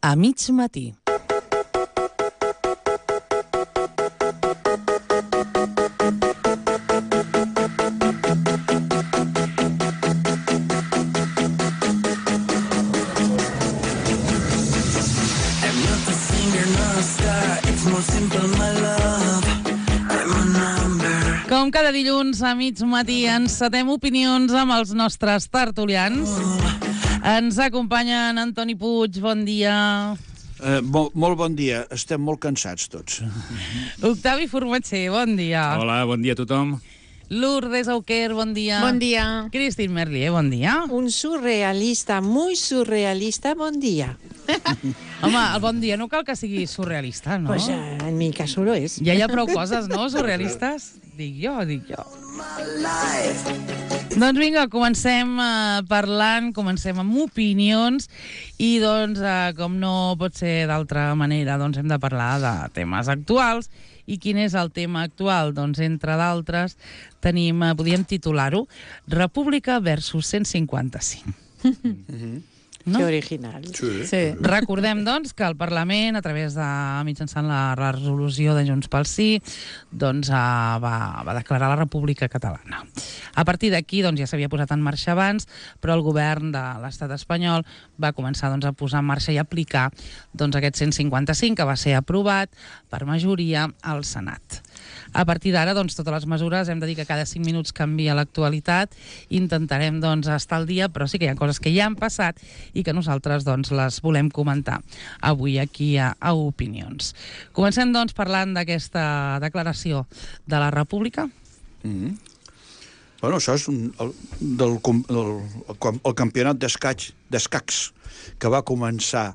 a mig matí. Com cada dilluns a mig matí encetem opinions amb els nostres tertulians. Ens acompanyen Antoni Puig, bon dia. Molt bon dia. Estem molt cansats tots. Octavi Formatger, bon dia. Hola, bon dia a tothom. Lourdes Auquer, bon dia. Bon dia. Cristín Merlier, bon dia. Un surrealista, muy surrealista, bon dia. Home, el bon dia no cal que sigui surrealista, no? Pues en mi caso lo es. Ja hi ha prou coses, no?, surrealistes. Dic jo. Doncs vinga, comencem parlant, comencem amb opinions i, doncs, com no pot ser d'altra manera, doncs hem de parlar de temes actuals. I quin és el tema actual? Doncs, entre d'altres, tenim, podríem titular-ho, República versus 155. No? Que original. Sí. Recordem, doncs, que el Parlament, a través de mitjançant la resolució de Junts pel Sí, doncs, va declarar la República Catalana. A partir d'aquí, doncs, ja s'havia posat en marxa abans, però el govern de l'estat espanyol va començar, doncs, a posar en marxa i aplicar, doncs, aquest 155 que va ser aprovat per majoria al Senat. A partir d'ara, doncs, totes les mesures, hem de dir que cada 5 minuts canvia l'actualitat, intentarem, doncs, estar al dia, però sí que hi ha coses que ja han passat i que nosaltres, doncs, les volem comentar avui aquí a Opinions. Comencem, doncs, parlant d'aquesta declaració de la República. Bueno, això és el campionat d'escacs que va començar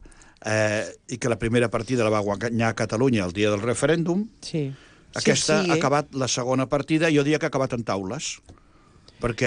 i que la primera partida la va guanyar Catalunya el dia del referèndum. Sí. Aquesta ha acabat la segona partida, jo diria que ha acabat en taules, perquè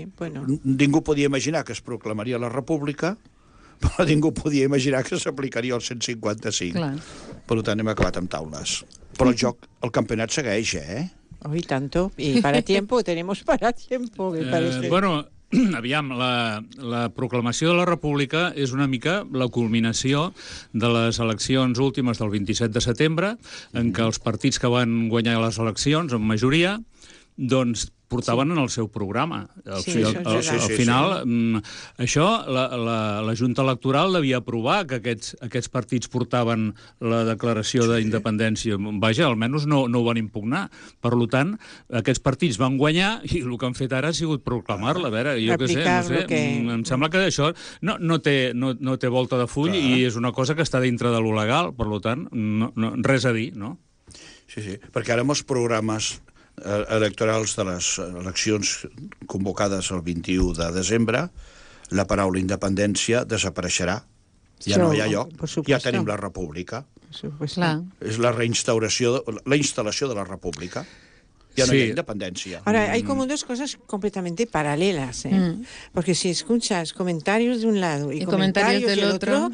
ningú podia imaginar que es proclamaria la República, però ningú podia imaginar que s'aplicaria el 155. Clar. Per tant, hem acabat amb taules. Però el campionat segueix, Oh, y tanto. Y para tiempo, tenemos para tiempo, me parece. Bueno, aviam, la proclamació de la República és una mica la culminació de les eleccions últimes del 27 de setembre, en què els partits que van guanyar les eleccions, en majoria, doncs portaven en el seu programa. Al final, això, la Junta Electoral devia aprovar que aquests partits portaven la declaració d'independència. Vaja, almenys no ho van impugnar. Per tant, aquests partits van guanyar i el que han fet ara ha sigut proclamar-la. A veure, jo què sé, no sé, em sembla que això no té volta de full i és una cosa que està dintre de lo legal. Per tant, res a dir, no? Sí, perquè ara amb els programes electorals de les eleccions convocades el 21 de desembre, la paraula independència desapareixerà. Ja no hi ha lloc. Ja tenim la República. És la instal·lació de la República. Ya no hay independencia. Ahora, hay como dos cosas completamente paralelas, porque si escuchas comentarios de un lado y comentarios del otro,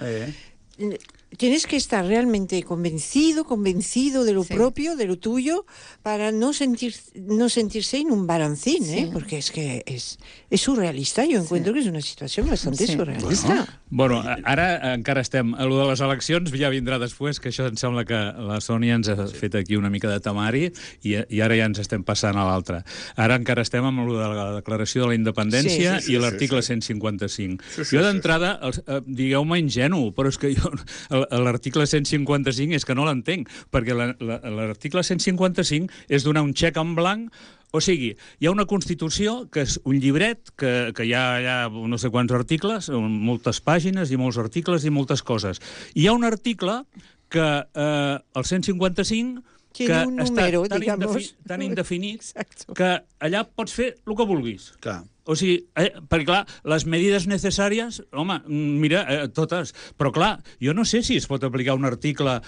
tienes que estar realmente convencido de lo propio, de lo tuyo, para no sentirse en un balancín, porque es que es surrealista. Yo encuentro que es una situación bastante surrealista. Bueno, ara encara estem... El de les eleccions ja vindrà després, que això em sembla que la Sònia ens ha fet aquí una mica de temari i ara ja ens estem passant a l'altre. Ara encara estem amb el de la declaració de la independència i l'article 155. Jo d'entrada, digueu-me ingenu, però és que jo l'article 155 és que no l'entenc, perquè l'article 155 és donar un xec en blanc. O sigui, hi ha una Constitució que és un llibret que hi ha no sé quants articles, moltes pàgines i molts articles i moltes coses. I hi ha un article que el 155 que està tan indefinit que allà pots fer el que vulguis. Clar. O sigui, perquè clar, les medides necessàries, home, mira, totes, però clar, jo no sé si es pot aplicar un article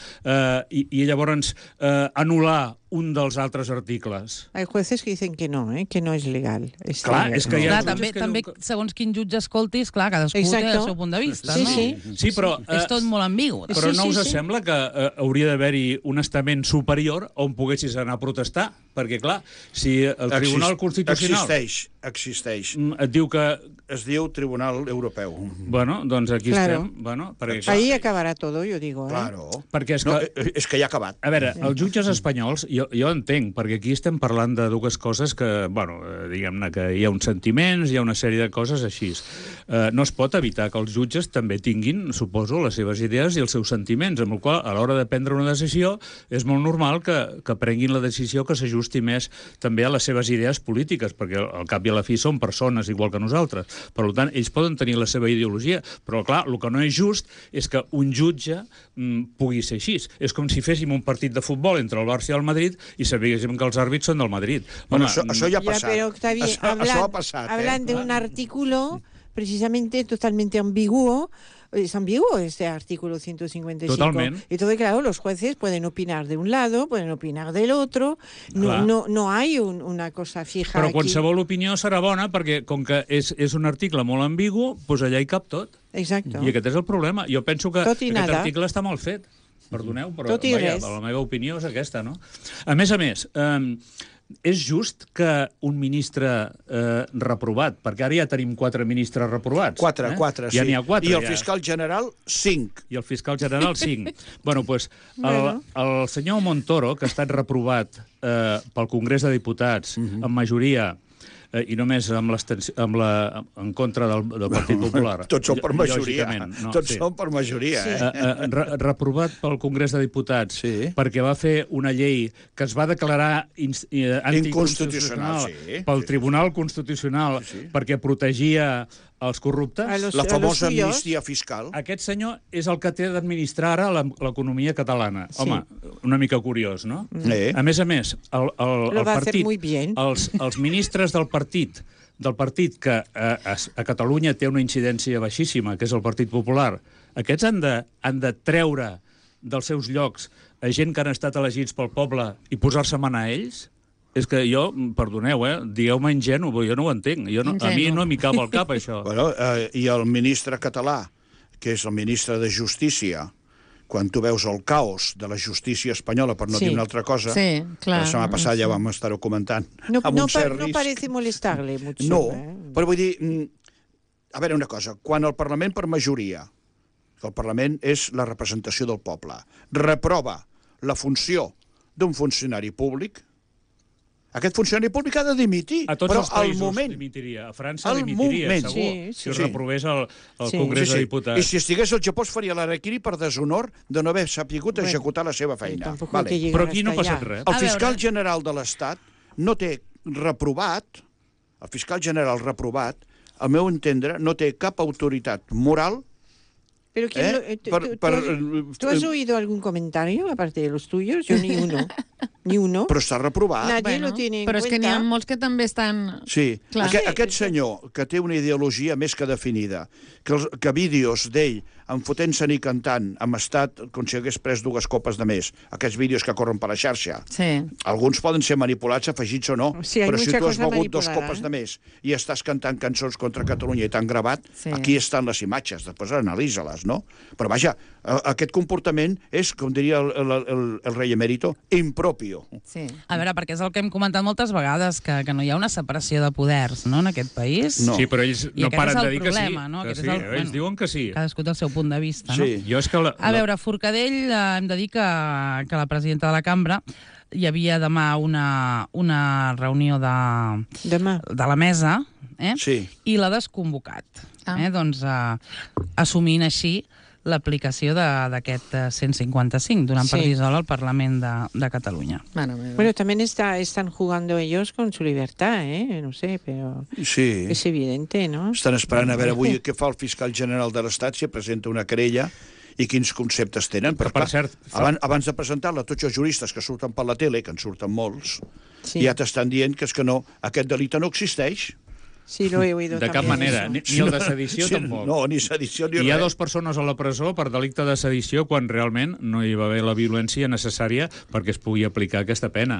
i llavors anul·lar un dels altres articles. Hay jueces que dicen que no es legal. Clar, és que hi ha... També, segons quin jutge escoltis, clar, cadascú té el seu punt de vista, no? Sí, però... És tot molt ambigu. Però no us sembla que hauria d'haver-hi un estament superior on poguessis anar a protestar? Perquè, clar, si el Tribunal Constitucional... Existeix. Et diu que es diu Tribunal Europeu. Bueno, doncs aquí Claro. estem. Bueno, perquè, Ahí acabará todo, yo digo. Claro. Perquè és No, que... és que ja ha acabat. A veure, els jutges espanyols, jo entenc, perquè aquí estem parlant de dues coses que, bueno, diguem-ne que hi ha uns sentiments, hi ha una sèrie de coses així. No es pot evitar que els jutges també tinguin, suposo, les seves idees i els seus sentiments, amb la qual a l'hora de prendre una decisió és molt normal que prenguin la decisió que s'ajusti més també a les seves idees polítiques, perquè al cap i a la fi són persones igual que nosaltres. Per tant, ells poden tenir la seva ideologia, però clar, el que no és just és que un jutge pugui ser així. És com si féssim un partit de futbol entre el Barça i el Madrid i sabíssim que els àrbits són del Madrid. Bueno, això ja ha passat. Pero está bien, Això ha passat. hablan de un artículo precisamente totalmente ambiguo. Es ambiguo este artículo 155. Totalmente. Entonces, claro, los jueces pueden opinar de un lado, pueden opinar del otro. No hay una cosa fija Però aquí. qualsevol opinió serà bona perquè, com que és un article molt ambigu, doncs allà hi cap tot. Exacto. I aquest és el problema. Jo penso que Tot i aquest nada. article està mal fet. Perdoneu, però Tot i res. la meva opinió és aquesta, no? A més, és just que un ministre reprovat, perquè ara ja tenim 4 ministres reprovats. 4, sí. Ja n'hi ha 4. I el fiscal general, 5. I el fiscal general, 5. Bueno, doncs, el senyor Montoro, que ha estat reprovat pel Congrés de Diputats amb majoria i només en contra del Partit Popular. Tots són per majoria. Tots són per majoria. Reprovat pel Congrés de Diputats perquè va fer una llei que es va declarar anticonstitucional pel Tribunal Constitucional perquè protegia els corruptes. La famosa amnistia fiscal. Aquest senyor és el que té d'administrar ara l'economia catalana. Home, una mica curiós, no? A més, el partit, els ministres del partit que a Catalunya té una incidència baixíssima, que és el Partit Popular, aquests han de treure dels seus llocs a gent que han estat elegits pel poble i posar-se a manar a ells? És que jo, perdoneu, digueu-me ingenu, però jo no ho entenc. A mi no m'hi cap al cap, això. Bueno, i el ministre català, que és el ministre de Justícia, quan tu veus el caos de la justícia espanyola, per no dir una altra cosa, la setmana passada ja vam estar-ho comentant, amb un cert risc. No parece molestarle mucho. No, però vull dir, a veure una cosa, quan el Parlament per majoria, que el Parlament és la representació del poble, reprova la funció d'un funcionari públic, aquest funcionari públic ha de dimitir. A tots els països dimitiria. A França dimitiria, segur, si reprovés el Congrés de Diputats. I si estigués al Japó es faria l'harakiri per deshonor de no haver sapigut executar la seva feina. Però aquí no ha passat res. El fiscal general de l'Estat no té reprovat, el fiscal general reprovat, al meu entendre, no té cap autoritat moral. Pero ¿tú has oído algún comentario aparte de los tuyos? Yo ni uno. Ni uno. Però està reprovat. Nadie lo tiene en però cuenta. és que n'hi ha molts que també estan... Sí. Aquest senyor, que té una ideologia més que definida, que vídeos d'ell enfotent-se'n i cantant amb estat com si hagués pres 2 copes de més, aquests vídeos que corren per la xarxa, alguns poden ser manipulats, afegits o no, però si tu has begut 2 copes de més i estàs cantant cançons contra Catalunya i t'han gravat, aquí estan les imatges, després analisa-les, no? Però vaja, aquest comportament és, com diria el rei emèrito, impropio. A veure, perquè és el que hem comentat moltes vegades, que no hi ha una separació de poders, no?, en aquest país. Sí, però ells no paren de dir que sí. Ells diuen que sí. Cadascú té el seu punt de vista, no? Jo és que a veure, Forcadell, hem de dir que la presidenta de la cambra hi havia demà una reunió de la mesa, i l'ha desconvocat, doncs assumint així l'aplicació d'aquest 155, donant per dissolt al Parlament de Catalunya. Bueno, también están jugando ellos con su libertad, no sé, pero es evidente, ¿no? Estan esperant a veure avui què fa el fiscal general de l'Estat, si presenta una querella i quins conceptes tenen. Però, per cert, abans de presentar-la, tots els juristes que surten per la tele, que en surten molts, ja t'estan dient que és que no, aquest delicte no existeix. Sí, lo he oído de cap manera, ni el de sedició tampoc. No, ni sedició ni res. Hi ha 2 persones a la presó per delicte de sedició quan realment no hi va haver la violència necessària perquè es pugui aplicar aquesta pena.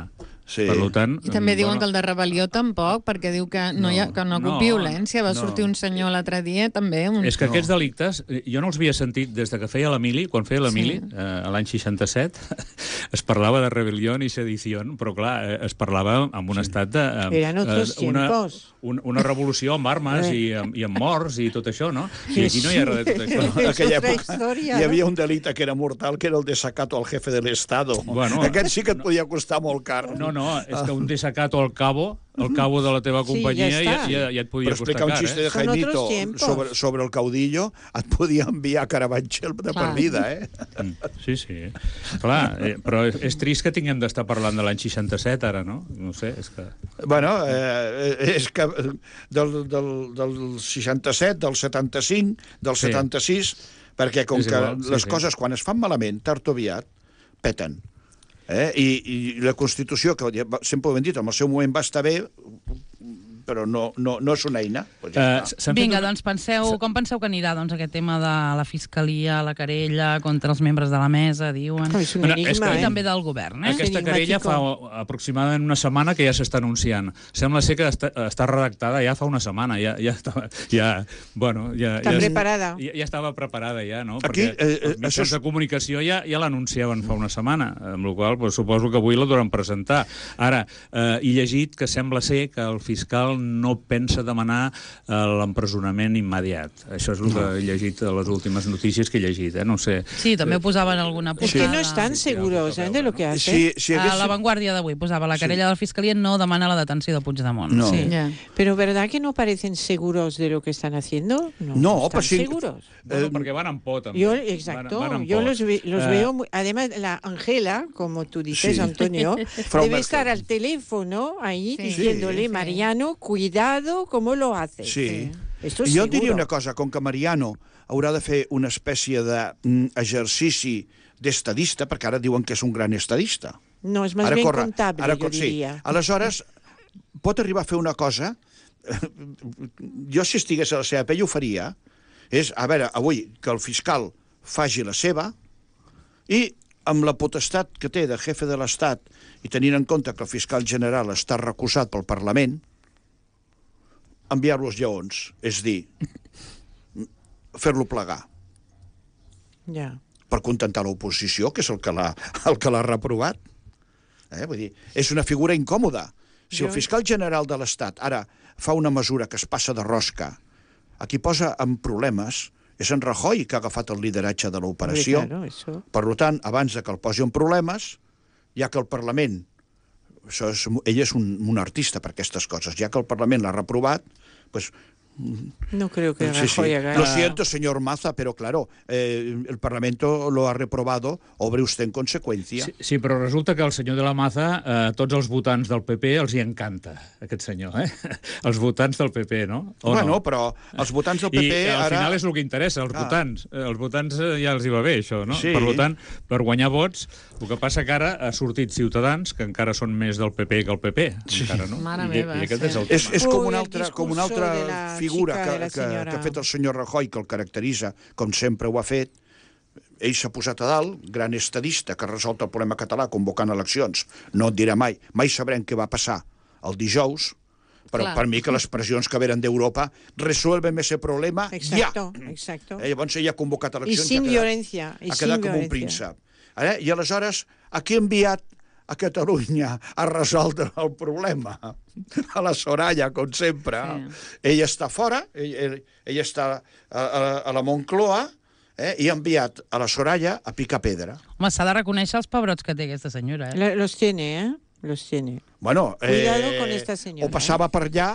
Sí. Per tant, I també diuen que el de rebel·lió tampoc, perquè diu que no hi ha hagut violència. Va sortir un senyor l'altre dia, també. És que aquests delictes, jo no els havia sentit des de que feia l'Emili, quan feia l'Emili, l'any 67, es parlava de rebel·lió i sedició, però clar, es parlava en un estat de... Eren otros tiempos. Una revolució amb armes i amb morts i tot això, no? I aquí no hi ha res de tot això. En aquella època hi havia un delicte que era mortal, que era el desacato al jefe del Estado. Bueno, aquest sí que et podia costar molt car. No, és que un desacato al cabo de la teva companyia ja et podia costar car. Per explicar un xiste de Jaimito sobre el caudillo et podia enviar a Carabanchel de per vida, eh? Sí. Clar, però és trist que tinguem d'estar parlant de l'any 67 ara, no? No sé, és que... Bueno, és que del 67, del 75, del 76, perquè com que les coses quan es fan malament, tard o aviat, peten. I la Constitució, que sempre ho hem dit, en el seu moment va estar bé, però no és una eina. Vinga, doncs com penseu que anirà aquest tema de la Fiscalia, la querella contra els membres de la mesa, diuen? És un enigma, I també del govern, Aquesta querella fa aproximadament una setmana que ja s'està anunciant. Sembla ser que està redactada ja fa una setmana. Està preparada. Ja estava preparada, ja, no? Perquè els mitjans de comunicació ja l'anunciaven fa una setmana, amb la qual cosa suposo que avui la deuen presentar. Ara, he llegit que sembla ser que el fiscal no pensa demanar l'empresonament immediat. Això és el que he llegit a les últimes notícies que he llegit, no sé. Sí, també ho posaven alguna portada. Es que no estan seguros de lo que hace. A La Vanguardia d'avui posava la querella de la Fiscalia no demana la detenció de Puigdemont. No. Sí. Pero ¿verdad que no parecen seguros de lo que están haciendo? No están seguros. Bueno, porque van en po, también. Yo los veo... Además, la Ángela, como tú dices, Antonio, debe estar al teléfono ahí diciéndole, Mariano, cuidado cómo lo haces. Sí. Jo diria una cosa, com que Mariano haurà de fer una espècie d'exercici d'estadista, perquè ara diuen que és un gran estadista. No, és més ben comptable, jo diria. Aleshores, pot arribar a fer una cosa, jo si estigués a la seva pell ho faria, és, a veure, avui, que el fiscal faci la seva i amb la potestat que té de jefe de l'Estat i tenint en compte que el fiscal general està recusat pel Parlament, enviar-lo als lleons, és dir, fer-lo plegar. Ja. Per contentar l'oposició, que és el que l'ha reprovat. Vull dir, és una figura incòmoda. Si el fiscal general de l'Estat ara fa una mesura que es passa de rosca, a qui posa en problemes és en Rajoy, que ha agafat el lideratge de l'operació. Per tant, abans de que el posi en problemes, ja que el Parlament, ell és un artista per aquestes coses, ja que el Parlament l'ha reprovat, pues... No creo que Rajoy haga... Lo siento, señor Maza, pero claro, el Parlamento lo ha reprobado, obre usted en consecuencia. Sí, però resulta que el senyor de la Maza, tots els votants del PP els hi encanta, aquest senyor, Els votants del PP, no? Bueno, però els votants del PP ara... I al final és el que interessa, els votants. Els votants ja els hi va bé, això, no? Sí. Per tant, per guanyar vots, el que passa que ara ha sortit Ciutadans, que encara són més del PP que el PP. Encara, no? Mare meva, és com una altra figura que ha fet el senyor Rajoy, que el caracteritza, com sempre ho ha fet. Ell s'ha posat a dalt, gran estadista que ha resolt el problema català convocant eleccions. No et dirà mai sabrem què va passar el dijous, però per mi que les pressions que venen d'Europa resuelven ese problema ja. Exacto. Llavors ell ha convocat eleccions i sin violència. Ha quedat com un príncep. I aleshores, a qui ha enviat a Catalunya a resoldre el problema? A la Soraya, com sempre. Ella està fora, ella està a la Moncloa, i ha enviat a la Soraya a picar pedra. Home, s'ha de reconèixer els pebrots que té aquesta senyora, Los tiene, los tiene. Bueno, cuidado con esta senyora. O passava per allà,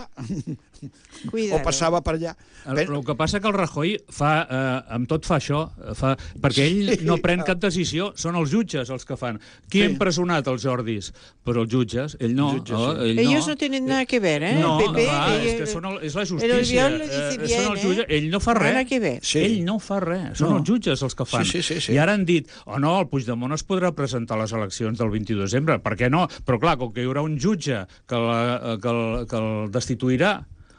o passava per allà. El que passa que el Rajoy amb tot fa això, perquè ell no pren cap decisió, són els jutges els que fan. Qui ha empresonat els Jordis? Però els jutges, ell no. Ellos no tenen nada que ver, No, és la justícia. Són els jutges, ell no fa res. Ell no fa res, són els jutges els que fan. I ara han dit, no, el Puigdemont es podrà presentar a les eleccions del 22 de desembre, per què no? Però clar, com que hi haurà un jutge que el destituirà,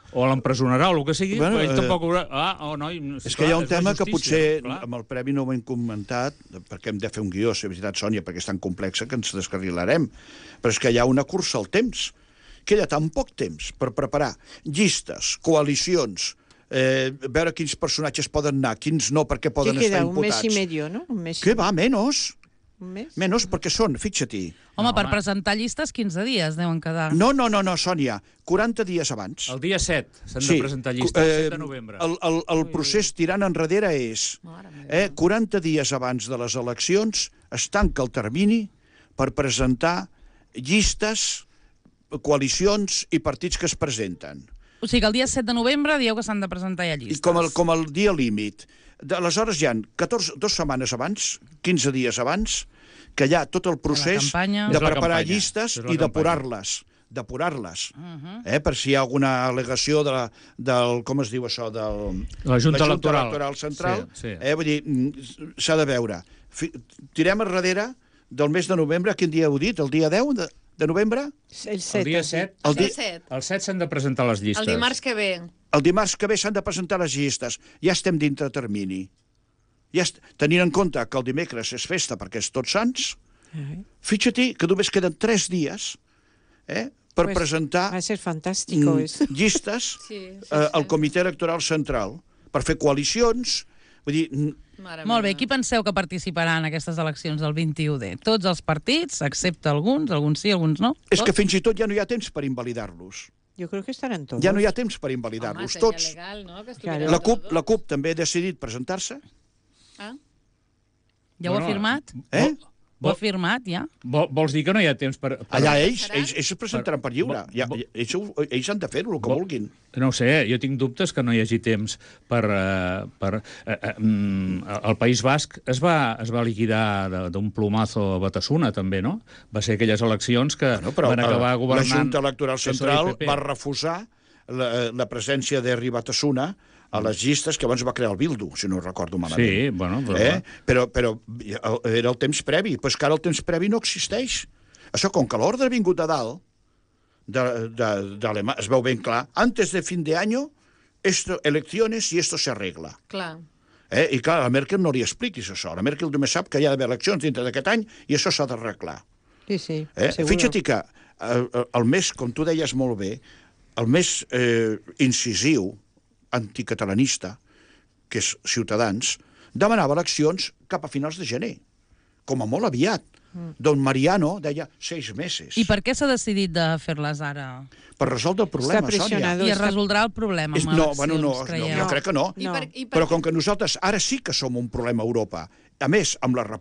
o l'empresonarà o el que sigui, Bueno, però ell tampoc haurà... És que hi ha un tema que potser amb el Premi no ho hem comentat, perquè hem de fer un guió, és veritat, Sònia, perquè és tan complexa que ens descarrilarem, però és que hi ha una cursa al temps. Queda tan poc temps per preparar llistes, coalicions, veure quins personatges poden anar, quins no, perquè poden estar imputats. Un mes i medio, no? Què va, menos? Un mes? Menos, perquè són, fixa-t'hi. Home, per presentar llistes, 15 dies deuen quedar. No, Sònia, 40 dies abans. El dia 7 s'han de presentar llistes, el 7 de novembre. El procés tirant enrere és 40 dies abans de les eleccions es tanca el termini per presentar llistes, coalicions i partits que es presenten. O sigui que el dia 7 de novembre dieu que s'han de presentar ja llistes. I com el dia límit. Aleshores hi ha 2 setmanes abans, 15 dies abans, que hi ha tot el procés de preparar llistes i depurar-les. Per si hi ha alguna al·legació del com es diu això, de la Junta Electoral Central. Vull dir, s'ha de veure. Tirem enrere del mes de novembre, quin dia heu dit? El dia 10 de novembre? El 7. El dia 7. El 7 s'han de presentar les llistes. El dimarts que ve. El dimarts que ve s'han de presentar les llistes. Ja estem dintre termini. Tenint en compte que el dimecres és festa perquè és Tots Sants, fíjate que només queden 3 dies per presentar llistes al Comitè Electoral Central, per fer coalicions. Vull dir... Molt bé, qui penseu que participarà en aquestes eleccions del 21D? Tots els partits, excepte alguns sí, alguns no? És que fins i tot ja no hi ha temps per invalidar-los. Jo crec que estaran tots. Ja no hi ha temps per invalidar-los, tots. La CUP també ha decidit presentar-se. Ja ho ha firmat? Ho ha firmat, ja? Vols dir que no hi ha temps per... Allà ells es presentaran per lliure. Ells han de fer-ho, el que vulguin. No ho sé, jo tinc dubtes que no hi hagi temps per... El País Basc es va liquidar d'un plomazo a Batasuna, també, no? Va ser aquelles eleccions que van acabar governant... La Junta Electoral Central va refusar la presència d'Herri Batasuna a les llistes, que abans va crear el Bildu, si no recordo malament. Sí, bueno... Però era el temps previ, però és que ara el temps previ no existeix. Això, com que l'ordre ha vingut de dalt, es veu ben clar, antes de fin de año, elecciones y esto se arregla. Clar. I clar, a la Merkel no li expliquis això. La Merkel només sap que hi ha d'haver eleccions dintre d'aquest any i això s'ha d'arreglar. Sí, seguro. Fixa't que el més, com tu deies molt bé, el més incisiu, anticatalanista, que és Ciutadans, demanava eleccions cap a finals de gener, com a molt aviat. Don Mariano deia 6 mesos. I per què s'ha decidit de fer-les ara? Per resoldre el problema, Sònia. I es resoldrà el problema amb eleccions, creieu? Jo crec que no. Però com que nosaltres ara sí que som un problema a Europa, a més, amb la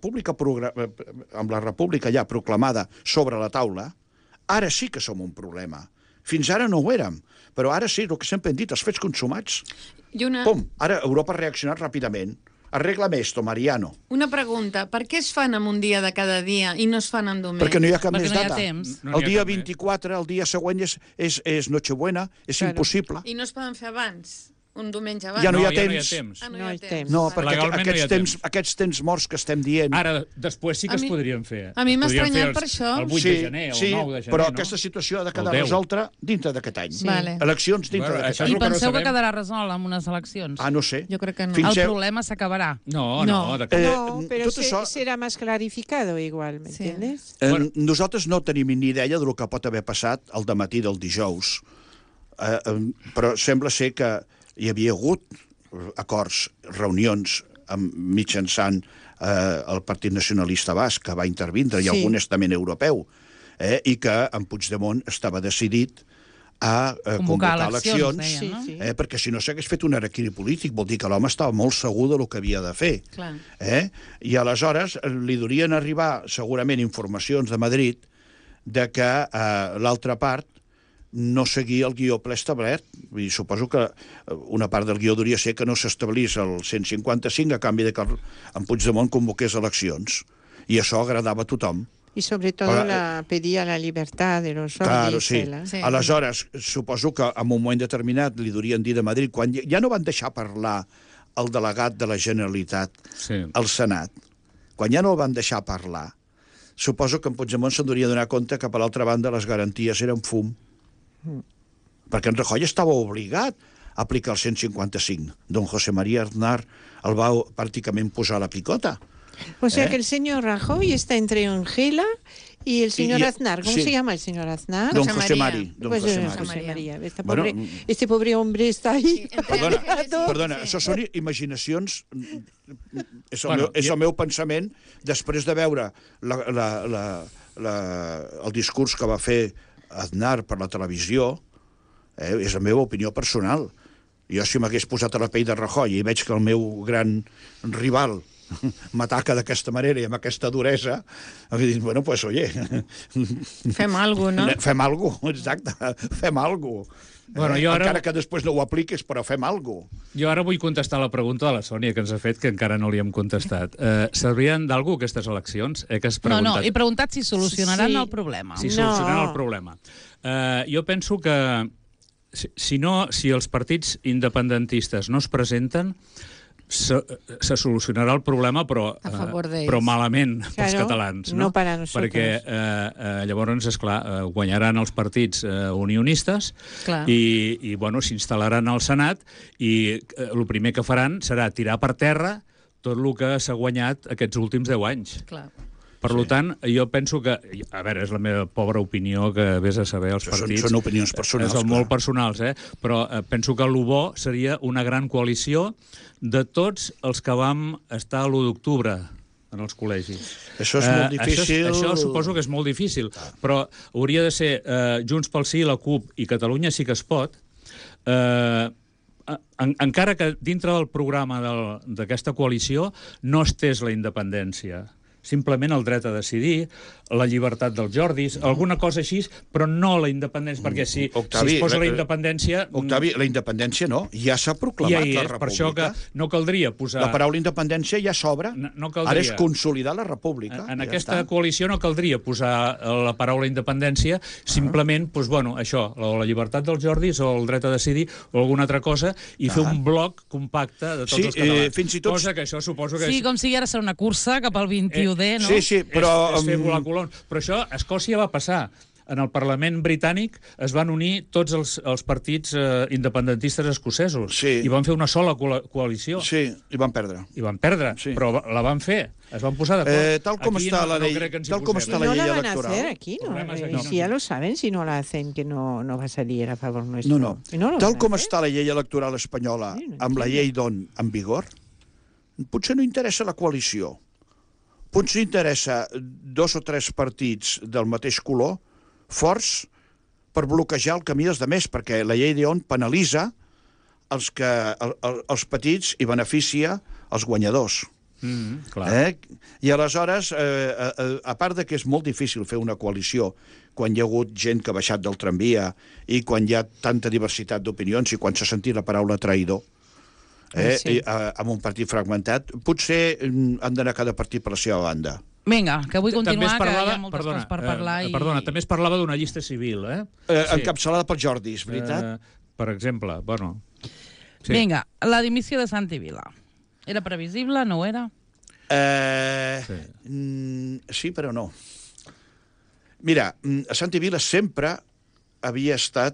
república ja proclamada sobre la taula, ara sí que som un problema. Fins ara no ho érem, però ara sí, el que sempre hem dit, els fets consumats. Pum, ara Europa ha reaccionat ràpidament. Arregla'm esto, Mariano. Una pregunta, per què es fan en un dia de cada dia i no es fan en domènec? Perquè no hi ha cap més data. El dia 24, el dia següent és Nochebuena, és impossible. I no es poden fer abans? Un diumenge abans? Ja no hi ha temps. No hi ha temps. No, perquè aquests temps morts que estem dient... Ara, després sí que es podrien fer. A mi m'ha estranyat per això. El 8 de gener o el 9 de gener, però aquesta situació ha de quedar resolta dintre d'aquest any. Eleccions dintre d'aquest any. I penseu que quedarà resolt amb unes eleccions? No sé. Jo crec que no. El problema s'acabarà. No, però serà més clarificado igual, m'entiendes? Nosaltres no tenim ni idea del que pot haver passat el dematí del dijous, però sembla ser que hi havia hagut acords, reunions mitjançant el Partit Nacionalista Basc, que va intervindre, i algun estament europeu, i que en Puigdemont estava decidit a convocar eleccions, perquè si no s'hagués fet un araquiri polític, vol dir que l'home estava molt segur del que havia de fer. I aleshores li durien arribar segurament informacions de Madrid de que l'altra part no seguir el guió ple establert. I suposo que una part del guió hauria ser que no s'establís el 155 a canvi de que en Puigdemont convoqués eleccions. I això agradava a tothom. Y sobre todo pedía la libertad de los Claro, sí. Aleshores, suposo que en un moment determinat li durien dir de Madrid, quan ja no van deixar parlar el delegat de la Generalitat al Senat, quan ja no el van deixar parlar, suposo que en Puigdemont se'n hauria de donar compte que per l'altra banda les garanties eren fum. perquè en Rajoy estava obligat a aplicar el 155. Don José María Aznar el va pràcticament posar a la picota. O sea que el señor Rajoy está entre Ongela y el señor Aznar. ¿Cómo se llama el señor Aznar? Don José María. José María. Este pobre hombre está ahí. Perdona, això són imaginacions... És el meu pensament després de veure el discurs que va fer Aznar per la televisió. És la meva opinió personal. Jo, si m'hagués posat a la pell de Rajoy i veig que el meu gran rival m'ataca d'aquesta manera i amb aquesta duresa, hauria dit, bueno, pues, oye... Fem alguna cosa, no? Fem alguna cosa, exacte, fem alguna cosa. Bueno, encara que després no ho apliques, però fem alguna cosa. Jo ara vull contestar la pregunta de la Sònia, que ens ha fet, que encara no li hem contestat. Servien d'algú aquestes eleccions? Que has preguntat... No, he preguntat si solucionaran el problema. Si solucionaran el problema. Jo penso que si els partits independentistes no es presenten, se solucionarà el problema, però malament pels catalans. No per a nosaltres. Perquè llavors, esclar, guanyaran els partits unionistes i s'instal·laran al Senat i el primer que faran serà tirar per terra tot el que s'ha guanyat aquests últims 10 anys. Clar. Per tant, jo penso que... A veure, és la meva pobra opinió, que vés a saber els partits... Són opinions personals. Són molt personals, però penso que el bo seria una gran coalició de tots els que vam estar l'1 d'octubre en els col·legis. Això és molt difícil... Això suposo que és molt difícil, però hauria de ser Junts pel Sí, la CUP i Catalunya sí que es pot, encara que dintre del programa d'aquesta coalició no estés la independència. Simplement el dret a decidir, la llibertat dels Jordis, alguna cosa així, però no la independència, perquè si es posa la independència... Octavi, la independència no, ja s'ha proclamat la República. Per això que no caldria posar... La paraula independència ja s'obre, ara és consolidar la República. En aquesta coalició no caldria posar la paraula independència, simplement, això, la llibertat dels Jordis o el dret a decidir o alguna altra cosa, i fer un bloc compacte de tots els catalans. Fins i tot... Cosa que això suposo que... Sí, com si ara serà una cursa cap al 21D, no? Sí, però... És fer volar colons. Però això a Escòcia va passar. En el Parlament britànic es van unir tots els partits independentistes escocesos i van fer una sola coalició. Sí, i van perdre. Però la van fer. Es van posar d'acord. Tal com està la llei electoral. No la van a hacer aquí, ¿no? Si ya lo saben, si no la hacen, que no va a salir a favor nuestro. No. Tal com està la llei electoral espanyola amb la llei d'on en vigor, potser no interessa la coalició. Potser interessa 2 o 3 partits del mateix color forts per bloquejar el camí dels altres, perquè la llei d'on penalitza els petits i beneficia els guanyadors. I aleshores, a part de que és molt difícil fer una coalició quan hi ha hagut gent que ha baixat del tramvia i quan hi ha tanta diversitat d'opinions i quan s'ha sentit la paraula traïdor, amb un partit fragmentat, potser han d'anar cada partit per la seva banda. Vinga, que vull continuar, que hi ha moltes coses per parlar. Perdona, també es parlava d'una llista civil, encapçalada pels Jordis, veritat? Per exemple, Vinga, la dimissió de Santi Vila. Era previsible, no ho era? Sí, però no. Mira, Santi Vila sempre havia estat...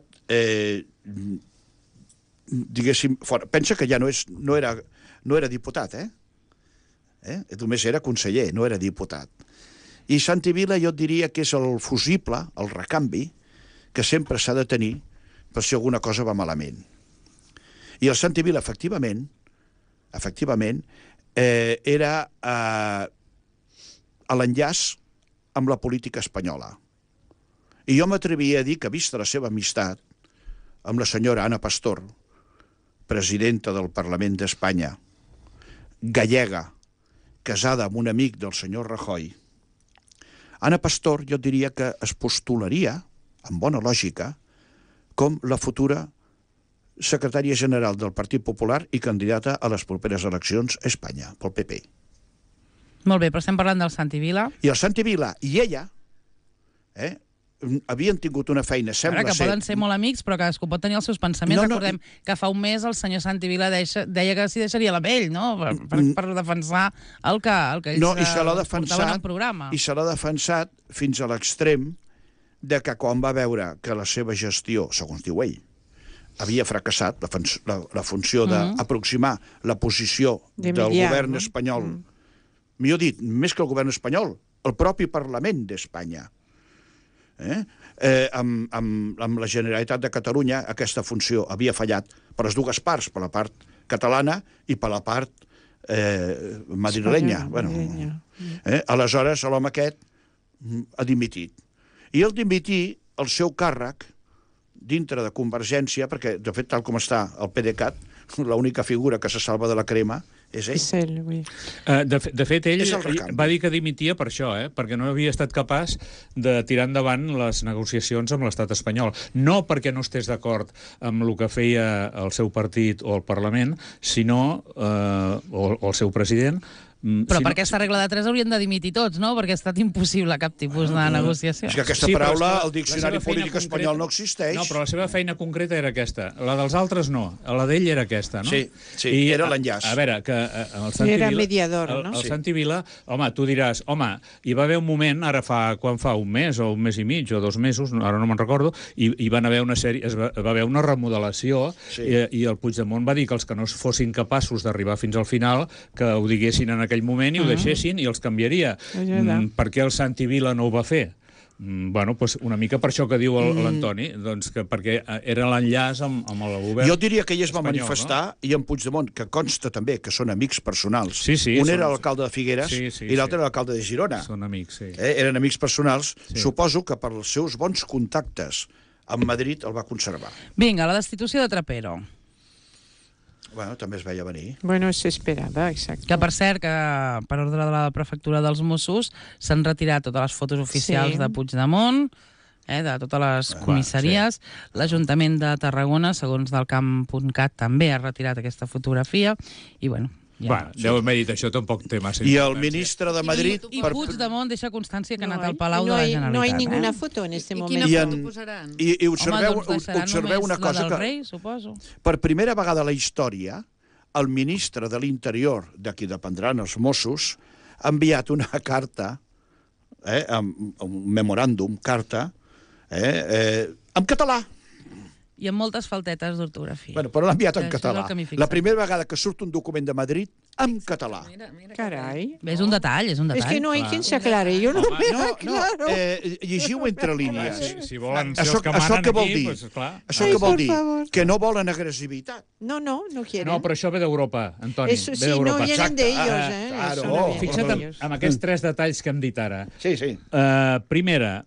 diguéssim, fora. Pensa que ja no era diputat, només era conseller, no era diputat. I Santi Vila jo et diria que és el fusible, el recanvi, que sempre s'ha de tenir per si alguna cosa va malament. I el Santi Vila, efectivament, era a l'enllaç amb la política espanyola. I jo m'atrevia a dir que, vista la seva amistat amb la senyora Ana Pastor, presidenta del Parlament d'Espanya, gallega, casada amb un amic del senyor Rajoy, Ana Pastor jo diria que es postularia, amb bona lògica, com la futura secretària general del Partit Popular i candidata a les properes eleccions a Espanya, pel PP. Molt bé, però estem parlant del Santi Vila. I el Santi Vila i ella havien tingut una feina, sembla que ser... poden ser molt amics, però cadascú pot tenir els seus pensaments. Recordem que fa un mes el senyor Santi Vila deia que s'hi deixaria la pell, no?, per defensar el que ells portaven al programa. I se l'ha defensat fins a l'extrem de que quan va veure que la seva gestió, segons diu ell, havia fracassat la funció d'aproximar la posició del govern espanyol. Millor dit, més que el govern espanyol, el propi Parlament d'Espanya. Amb la Generalitat de Catalunya aquesta funció havia fallat per les dues parts, per la part catalana i per la part madrilenya. Aleshores, l'home aquest ha dimitit. I el dimitir, el seu càrrec, dintre de Convergència, perquè, de fet, tal com està el PDeCAT, l'única figura que se salva de la crema és ell. És ell, oui. De fet, ell va dir que dimitia per això, perquè no havia estat capaç de tirar endavant les negociacions amb l'estat espanyol. No perquè no estés d'acord amb el que feia el seu partit o el Parlament, sinó, o el seu president, però per aquesta regla de 3 haurien de dimitir tots, no? Perquè ha estat impossible cap tipus de negociació. És que aquesta paraula al diccionari polític espanyol no existeix. No, però la seva feina concreta era aquesta. La dels altres no. La d'ell era aquesta, no? Sí, era l'enllaç. A veure, que el Santi Vila... Era Vila... mediador, no? El Santi Vila, home, tu diràs, hi va haver un moment, quan fa un mes o un mes i mig o 2 mesos, ara no me'n recordo, hi van haver una sèrie, va haver una remodelació i el Puigdemont va dir que els que no fossin capaços d'arribar fins al final, que ho diguessin en aquell moment i ho deixessin i els canviaria. Per què el Santi Vila no ho va fer? Bueno, doncs una mica per això que diu l'Antoni, doncs perquè era l'enllaç amb el govern. Jo diria que ell es va manifestar, i en Puigdemont, que consta també que són amics personals. Un era l'alcalde de Figueres i l'altre era l'alcalde de Girona. Són amics, sí. Eren amics personals. Suposo que per els seus bons contactes amb Madrid el va conservar. Vinga, la destitució de Trapero. Bueno, també es veia venir. Bueno, s'esperava, exacte. Que, per cert, que per ordre de la prefectura dels Mossos s'han retirat totes les fotos oficials de Puigdemont, de totes les comissaries. L'Ajuntament de Tarragona, segons del camp.cat, també ha retirat aquesta fotografia. I, bueno... deu haver dit això, tampoc té massa importància. I el ministre de Madrid... I Puigdemont deixa constància que ha anat al Palau de la Generalitat. No hi ha ninguna foto en este moment. I quina foto posaran? I observeu una cosa que... Rei, suposo. Per primera vegada a la història, el ministre de l'Interior, de qui dependran els Mossos, ha enviat una carta, un memoràndum, carta, en català. I amb moltes faltetes d'ortografia. Bueno, però l'ha enviat en català. La primera vegada que surt un document de Madrid en català. Carai. És un detall, és un detall. És que no hi ha qui s'aclare. Jo no m'aclaro. Llegiu entre línies. Si volen ser els que manen aquí, doncs clar. Això què vol dir? Que no volen agressivitat. No quieren. No, però això ve d'Europa, Antoni. Sí, no vienen d'ells. Claro. Fixa't en aquests 3 detalls que hem dit ara. Sí. Primera,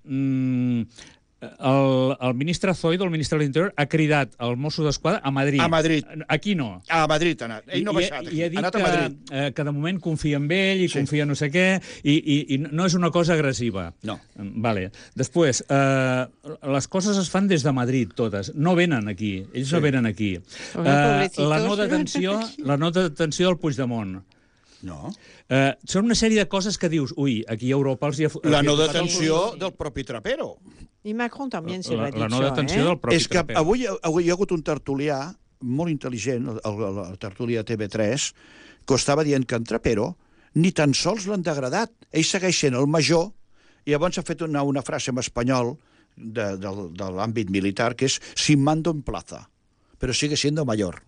el ministre Zoido, el ministre de l'Interior, ha cridat el Mosso d'Esquadra a Madrid. A Madrid. Aquí no. A Madrid ha anat. Ell no ha baixat aquí. I ha dit que de moment confia en ell i confia no sé què, i no és una cosa agressiva. No. Vale. Després, les coses es fan des de Madrid, totes. No venen aquí. Ells no venen aquí. La no detenció del Puigdemont. No. Són una sèrie de coses que dius, aquí a Europa els hi ha... La no detenció del propi Trapero. I Macron també se l'ha dit això, La no detenció del propi Trapero. És que avui hi ha hagut un tertulià molt intel·ligent, el tertulià TV3, que estava dient que en Trapero ni tan sols l'han degradat. Ell segueix sent el major, i llavors ha fet una frase en espanyol de l'àmbit militar, que és sin mando en plaza, però sigue siendo mayor.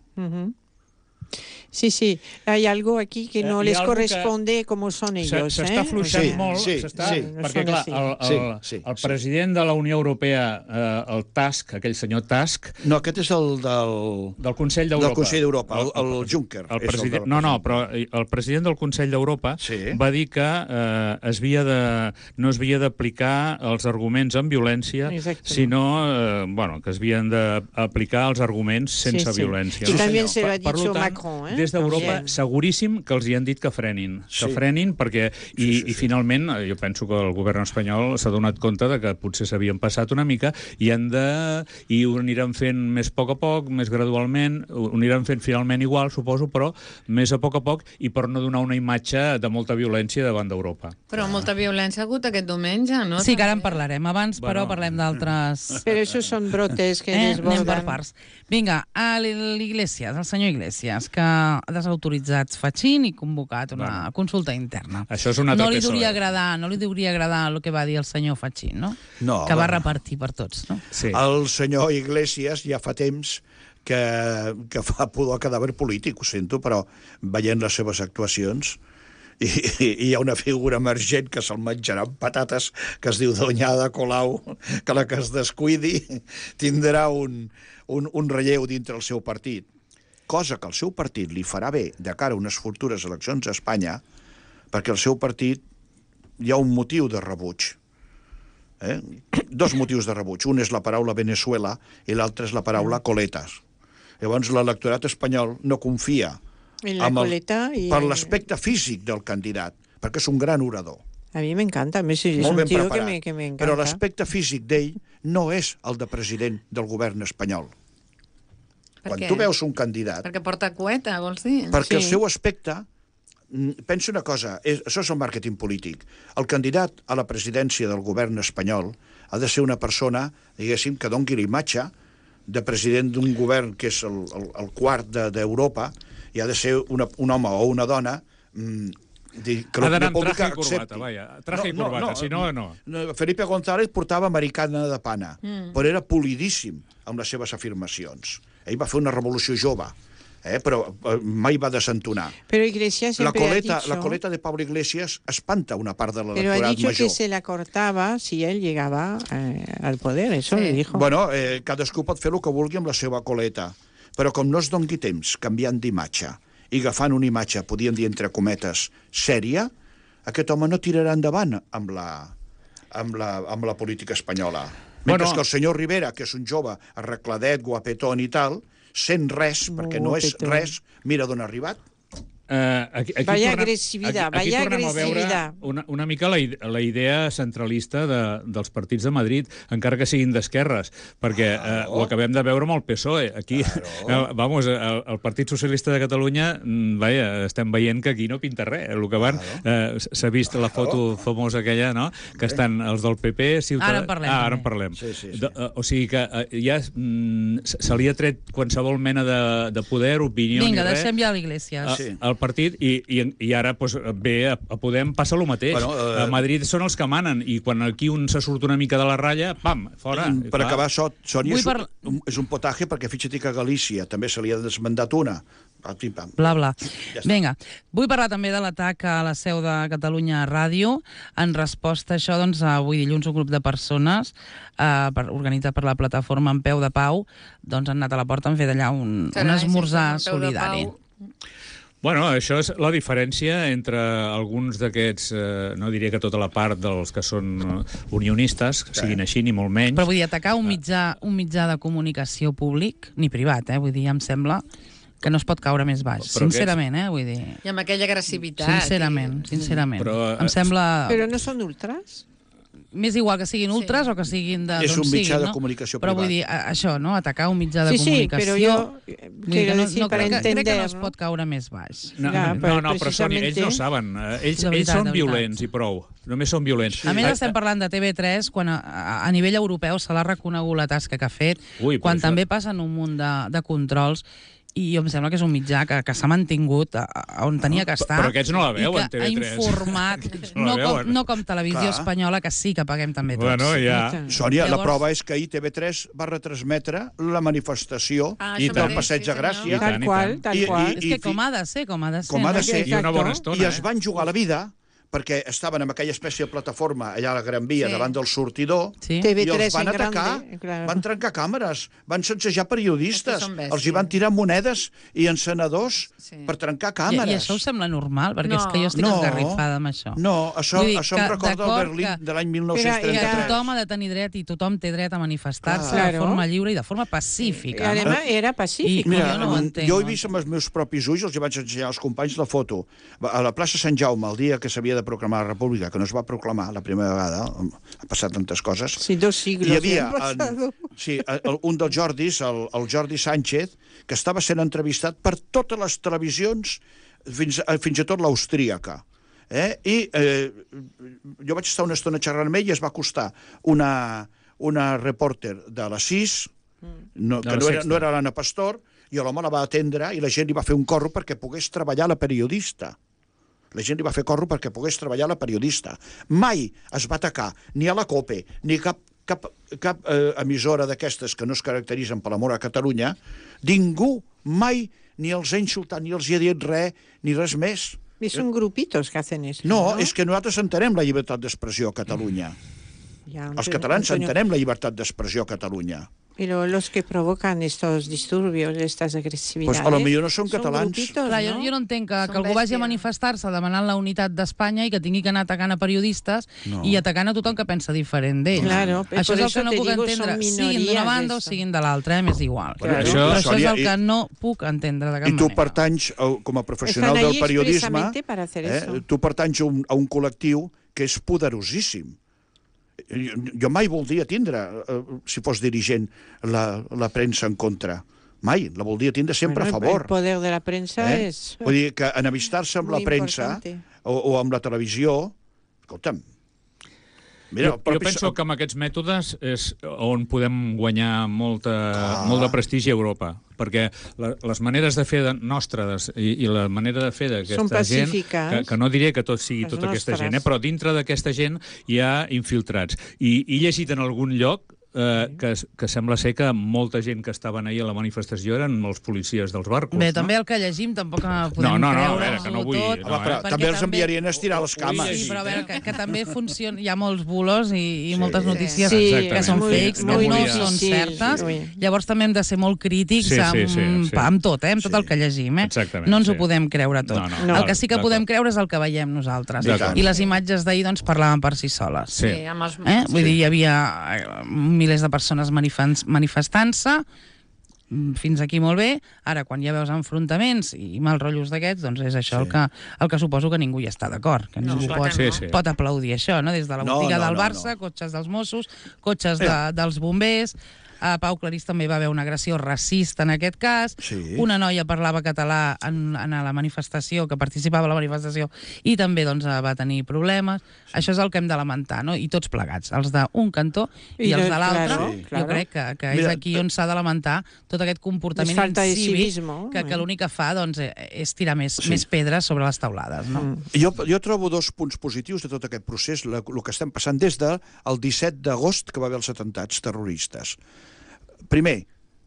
Sí, hay algo aquí que no les corresponde como son ellos. S'està fluixant molt, perquè clar, el president de la Unió Europea, el Tusk, aquell senyor Tusk... No, aquest és el del Consell d'Europa. Del Consell d'Europa, el Juncker. No, però el president del Consell d'Europa va dir que no es havia d'aplicar els arguments amb violència, sinó que es havien d'aplicar els arguments sense violència. I també se l'ha dit Macron, des d'Europa, seguríssim que els hi han dit que frenin. Que frenin perquè... I finalment, jo penso que el govern espanyol s'ha donat compte de que potser s'havien passat una mica i ho aniran fent més a poc, més gradualment, ho aniran fent finalment igual, suposo, però més a poc, i per no donar una imatge de molta violència davant d'Europa. Però molta violència ha hagut aquest diumenge, no? Sí, que ara en parlarem. Abans, però, parlem d'altres... Però això són brotes que desborden. Anem per parts. Vinga, a l'Iglesias, el senyor Iglesias, que ha desautoritzat Fachín i convocat una consulta interna. Això és un altre PSOE. No li hauria agradar el que va dir el senyor Fachín, no? No. Que va repartir per tots, no? Sí. El senyor Iglesias ja fa temps que fa pudor a cadàver polític, ho sento, però veient les seves actuacions i hi ha una figura emergent que se'l menjarà amb patates, que es diu Doñada Colau, que la que es descuidi tindrà un relleu dintre el seu partit, cosa que el seu partit li farà bé de cara a unes futures eleccions a Espanya, perquè el seu partit hi ha un motiu de rebuig. Dos motius de rebuig. Un és la paraula Venezuela i l'altre és la paraula coletas. Llavors l'electorat espanyol no confia per l'aspecte físic del candidat, perquè és un gran orador. A mi m'encanta, a més és un tio que m'encanta. Però l'aspecte físic d'ell no és el de president del govern espanyol. Quan tu veus un candidat... Perquè porta cueta, vols dir? Perquè el seu aspecte... Pensa una cosa, això és el màrqueting polític. El candidat a la presidència del govern espanyol ha de ser una persona, diguéssim, que doni l'imatge de president d'un govern que és el quart d'Europa, i ha de ser un home o una dona que ha d'anar amb traje i corbata, vaja. Traje i corbata, si no, no. Felipe González portava americana de pana, però era polidíssim amb les seves afirmacions. Ell va fer una revolució jove, però mai va desentonar. Pero Iglesias siempre ha dicho... La coleta de Pablo Iglesias espanta una part de l'electorat major. Pero ha dicho que se la cortaba si él llegaba al poder, eso le dijo. Bueno, cadascú pot fer el que vulgui amb la seva coleta, però com no es doni temps canviant d'imatge i agafant una imatge, podríem dir entre cometes, sèria, aquest home no tirarà endavant amb la política espanyola. Mentre que el senyor Rivera, que és un jove arregladet, guapetón i tal, sent res, perquè no és res, mira d'on ha arribat. Vaya agressivitat, vaya agressivitat. Una mica la idea centralista dels partits de Madrid, encara que siguin d'esquerres, perquè ho acabem de veure amb el PSOE. Aquí, vamos, el Partit Socialista de Catalunya, estem veient que aquí no pinta res. El que van, s'ha vist la foto famosa aquella, no?, que estan els del PP, Ciutadans... Ara en parlem. O sigui que ja se li ha tret qualsevol mena de poder, opinió... Vinga, deixem ja l'Iglesias. El partit, i ara ve a Podem passa el mateix. A Madrid són els que manen, i quan aquí un se surt una mica de la ratlla, pam, fora. Per acabar, Sònia, és un potatge, perquè fixa't que a Galícia també se li ha desmandat una. Bla, bla. Vinga, vull parlar també de l'atac a la seu de Catalunya Ràdio. En resposta a això, doncs, avui dilluns un grup de persones organitzat per la plataforma En Peu de Pau, doncs han anat a la porta, han fet allà un esmorzar solidari. Bueno, això és la diferència entre alguns d'aquests, no diria que tota la part dels que són unionistes, siguin així, ni molt menys. Però vull dir, atacar un mitjà de comunicació públic, ni privat, vull dir, em sembla que no es pot caure més baix, sincerament, vull dir... I amb aquella agressivitat. Sincerament. Em sembla... Però no són ultras? M'és igual que siguin ultras o que siguin d'on siguin, no? És un mitjà de comunicació privat. Però vull dir, això, no?, atacar un mitjà de comunicació... Sí, però crec que no es pot caure més baix. No, però Sònia, ells no saben. Ells són violents i prou. Només són violents. A més, estem parlant de TV3, quan a nivell europeu se l'ha reconegut la tasca que ha fet, quan també passen un munt de controls, i em sembla que és un mitjà que s'ha mantingut on tenia que estar. Però aquests no la veuen, TV3. I que ha informat, no com Televisió Espanyola, que sí que paguem també tots. Bueno, ja. Sònia, la prova és que ahir TV3 va retransmetre la manifestació del Passeig de Gràcia. Tal qual. És que com ha de ser. I una bona estona. I es van jugar la vida, perquè estaven en aquella espècie de plataforma allà a la Gran Via, davant del sortidor, i els van atacar, van trencar càmeres, van sacsejar periodistes, els hi van tirar monedes i encenedors per trencar càmeres. I això us sembla normal? Perquè és que jo estic esgarrifada amb això. No, això em recorda el Berlín de l'any 1933. Que tothom ha de tenir dret i tothom té dret a manifestar-se de forma lliure i de forma pacífica. I a era pacífic. Jo he vist amb els meus propis ulls, els hi vaig ensenyar als companys la foto, a la plaça Sant Jaume, el dia que s'havia de proclamar la República, que no es va proclamar la primera vegada, ha passat tantes coses. Sí, 2 siglos. Hi havia un dels Jordis, el Jordi Sánchez, que estava sent entrevistat per totes les televisions, fins i tot l'austríaca. I jo vaig estar una estona xerrant amb ell i es va acostar una reporter de la CIS, que no era l'Anna Pastor, i l'home la va atendre i la gent li va fer un corro perquè pogués treballar la periodista. La gent li va fer corro perquè pogués treballar la periodista. Mai es va atacar ni a la COPE, ni cap cap emissora d'aquestes que no es caracteritzen per l'amor a Catalunya, ningú mai ni els ha insultat, ni els hi ha dit res, ni res més. I són grupitos que hacen eso. No, és que nosaltres entenem la llibertat d'expressió a Catalunya. Els catalans entenem la llibertat d'expressió a Catalunya. Y los que provocan estos disturbios, estas agresividades... Pues a lo millor no són catalans. Grupitos, Clar, ¿no? jo no entenc que algú vagi a manifestar-se demanant la unitat d'Espanya i que tingui que anar atacant a periodistes i atacant a tothom que pensa diferent d'ells. Claro, això és el que no puc entendre, siguin d'una banda o siguin de l'altra, m'és igual. Claro. Però això és el que no puc entendre de cap manera. I tu pertanys, com a professional del periodisme, tu pertanys a un col·lectiu que és poderosíssim. Jo mai voldria tindre, si fos dirigent, la premsa en contra. Mai, la voldria tindre sempre a favor. El poder de la premsa és... Vull dir que enemistar-se amb la premsa o amb la televisió, escolta'm, mira, jo penso que amb aquests mètodes és on podem guanyar molt de prestigi a Europa, perquè les maneres de fer nostres i la manera de fer d'aquesta gent, que no diré que tot sigui tota aquesta gent, però dintre d'aquesta gent hi ha infiltrats. I he llegit en algun lloc que sembla ser que molta gent que estaven ahir a la manifestació eren els policies dels barcos. Bé, també el que llegim tampoc podem creure-ho tot. Però també els enviarien a estirar les cames. Sí, però a veure, que també funciona... Hi ha molts bulos i moltes notícies que són fakes, que no són certes. Llavors també hem de ser molt crítics amb tot, amb tot el que llegim. No ens ho podem creure tot. El que sí que podem creure és el que veiem nosaltres. I les imatges d'ahir doncs parlaven per si soles. Vull dir, hi havia milers de persones manifestant-se, fins aquí molt bé. Ara, quan ja veus enfrontaments i mal rotllos d'aquests, doncs és això el que suposo que ningú hi està d'acord, que ningú pot aplaudir això, no? Des de la botiga del Barça, cotxes dels Mossos, cotxes dels bombers... A Pau Clarís també va haver una agressió racista en aquest cas. Una noia parlava català en la manifestació, que participava a la manifestació, i també va tenir problemes. Això és el que hem de lamentar, no? I tots plegats, els d'un cantó i els de l'altre. Jo crec que és aquí on s'ha de lamentar tot aquest comportament incívic que l'únic que fa és tirar més pedres sobre les taulades. Jo trobo dos punts positius de tot aquest procés, el que estem passant des del 17 d'agost, que va haver els atemptats terroristes. Primer,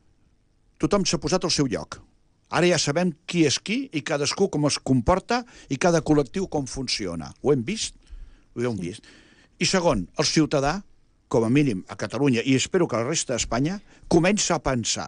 tothom s'ha posat al seu lloc. Ara ja sabem qui és qui i cadascú com es comporta i cada col·lectiu com funciona. Ho hem vist? Ho hem vist. I segon, el ciutadà, com a mínim a Catalunya, i espero que a la resta d'Espanya, comença a pensar.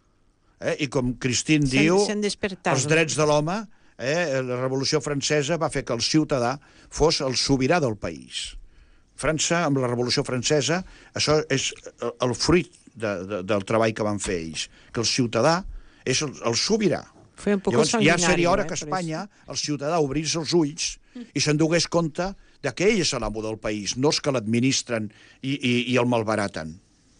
I com Christine diu, els drets de l'home, la Revolució Francesa va fer que el ciutadà fos el sobirà del país. França, amb la Revolució Francesa, això és el fruit del treball que van fer ells, que el ciutadà és el sobirà. Llavors ja seria hora que Espanya, el ciutadà, obrís els ulls i se'n donés compte que ell és l'amo del país, no els que l'administren i el malbaraten.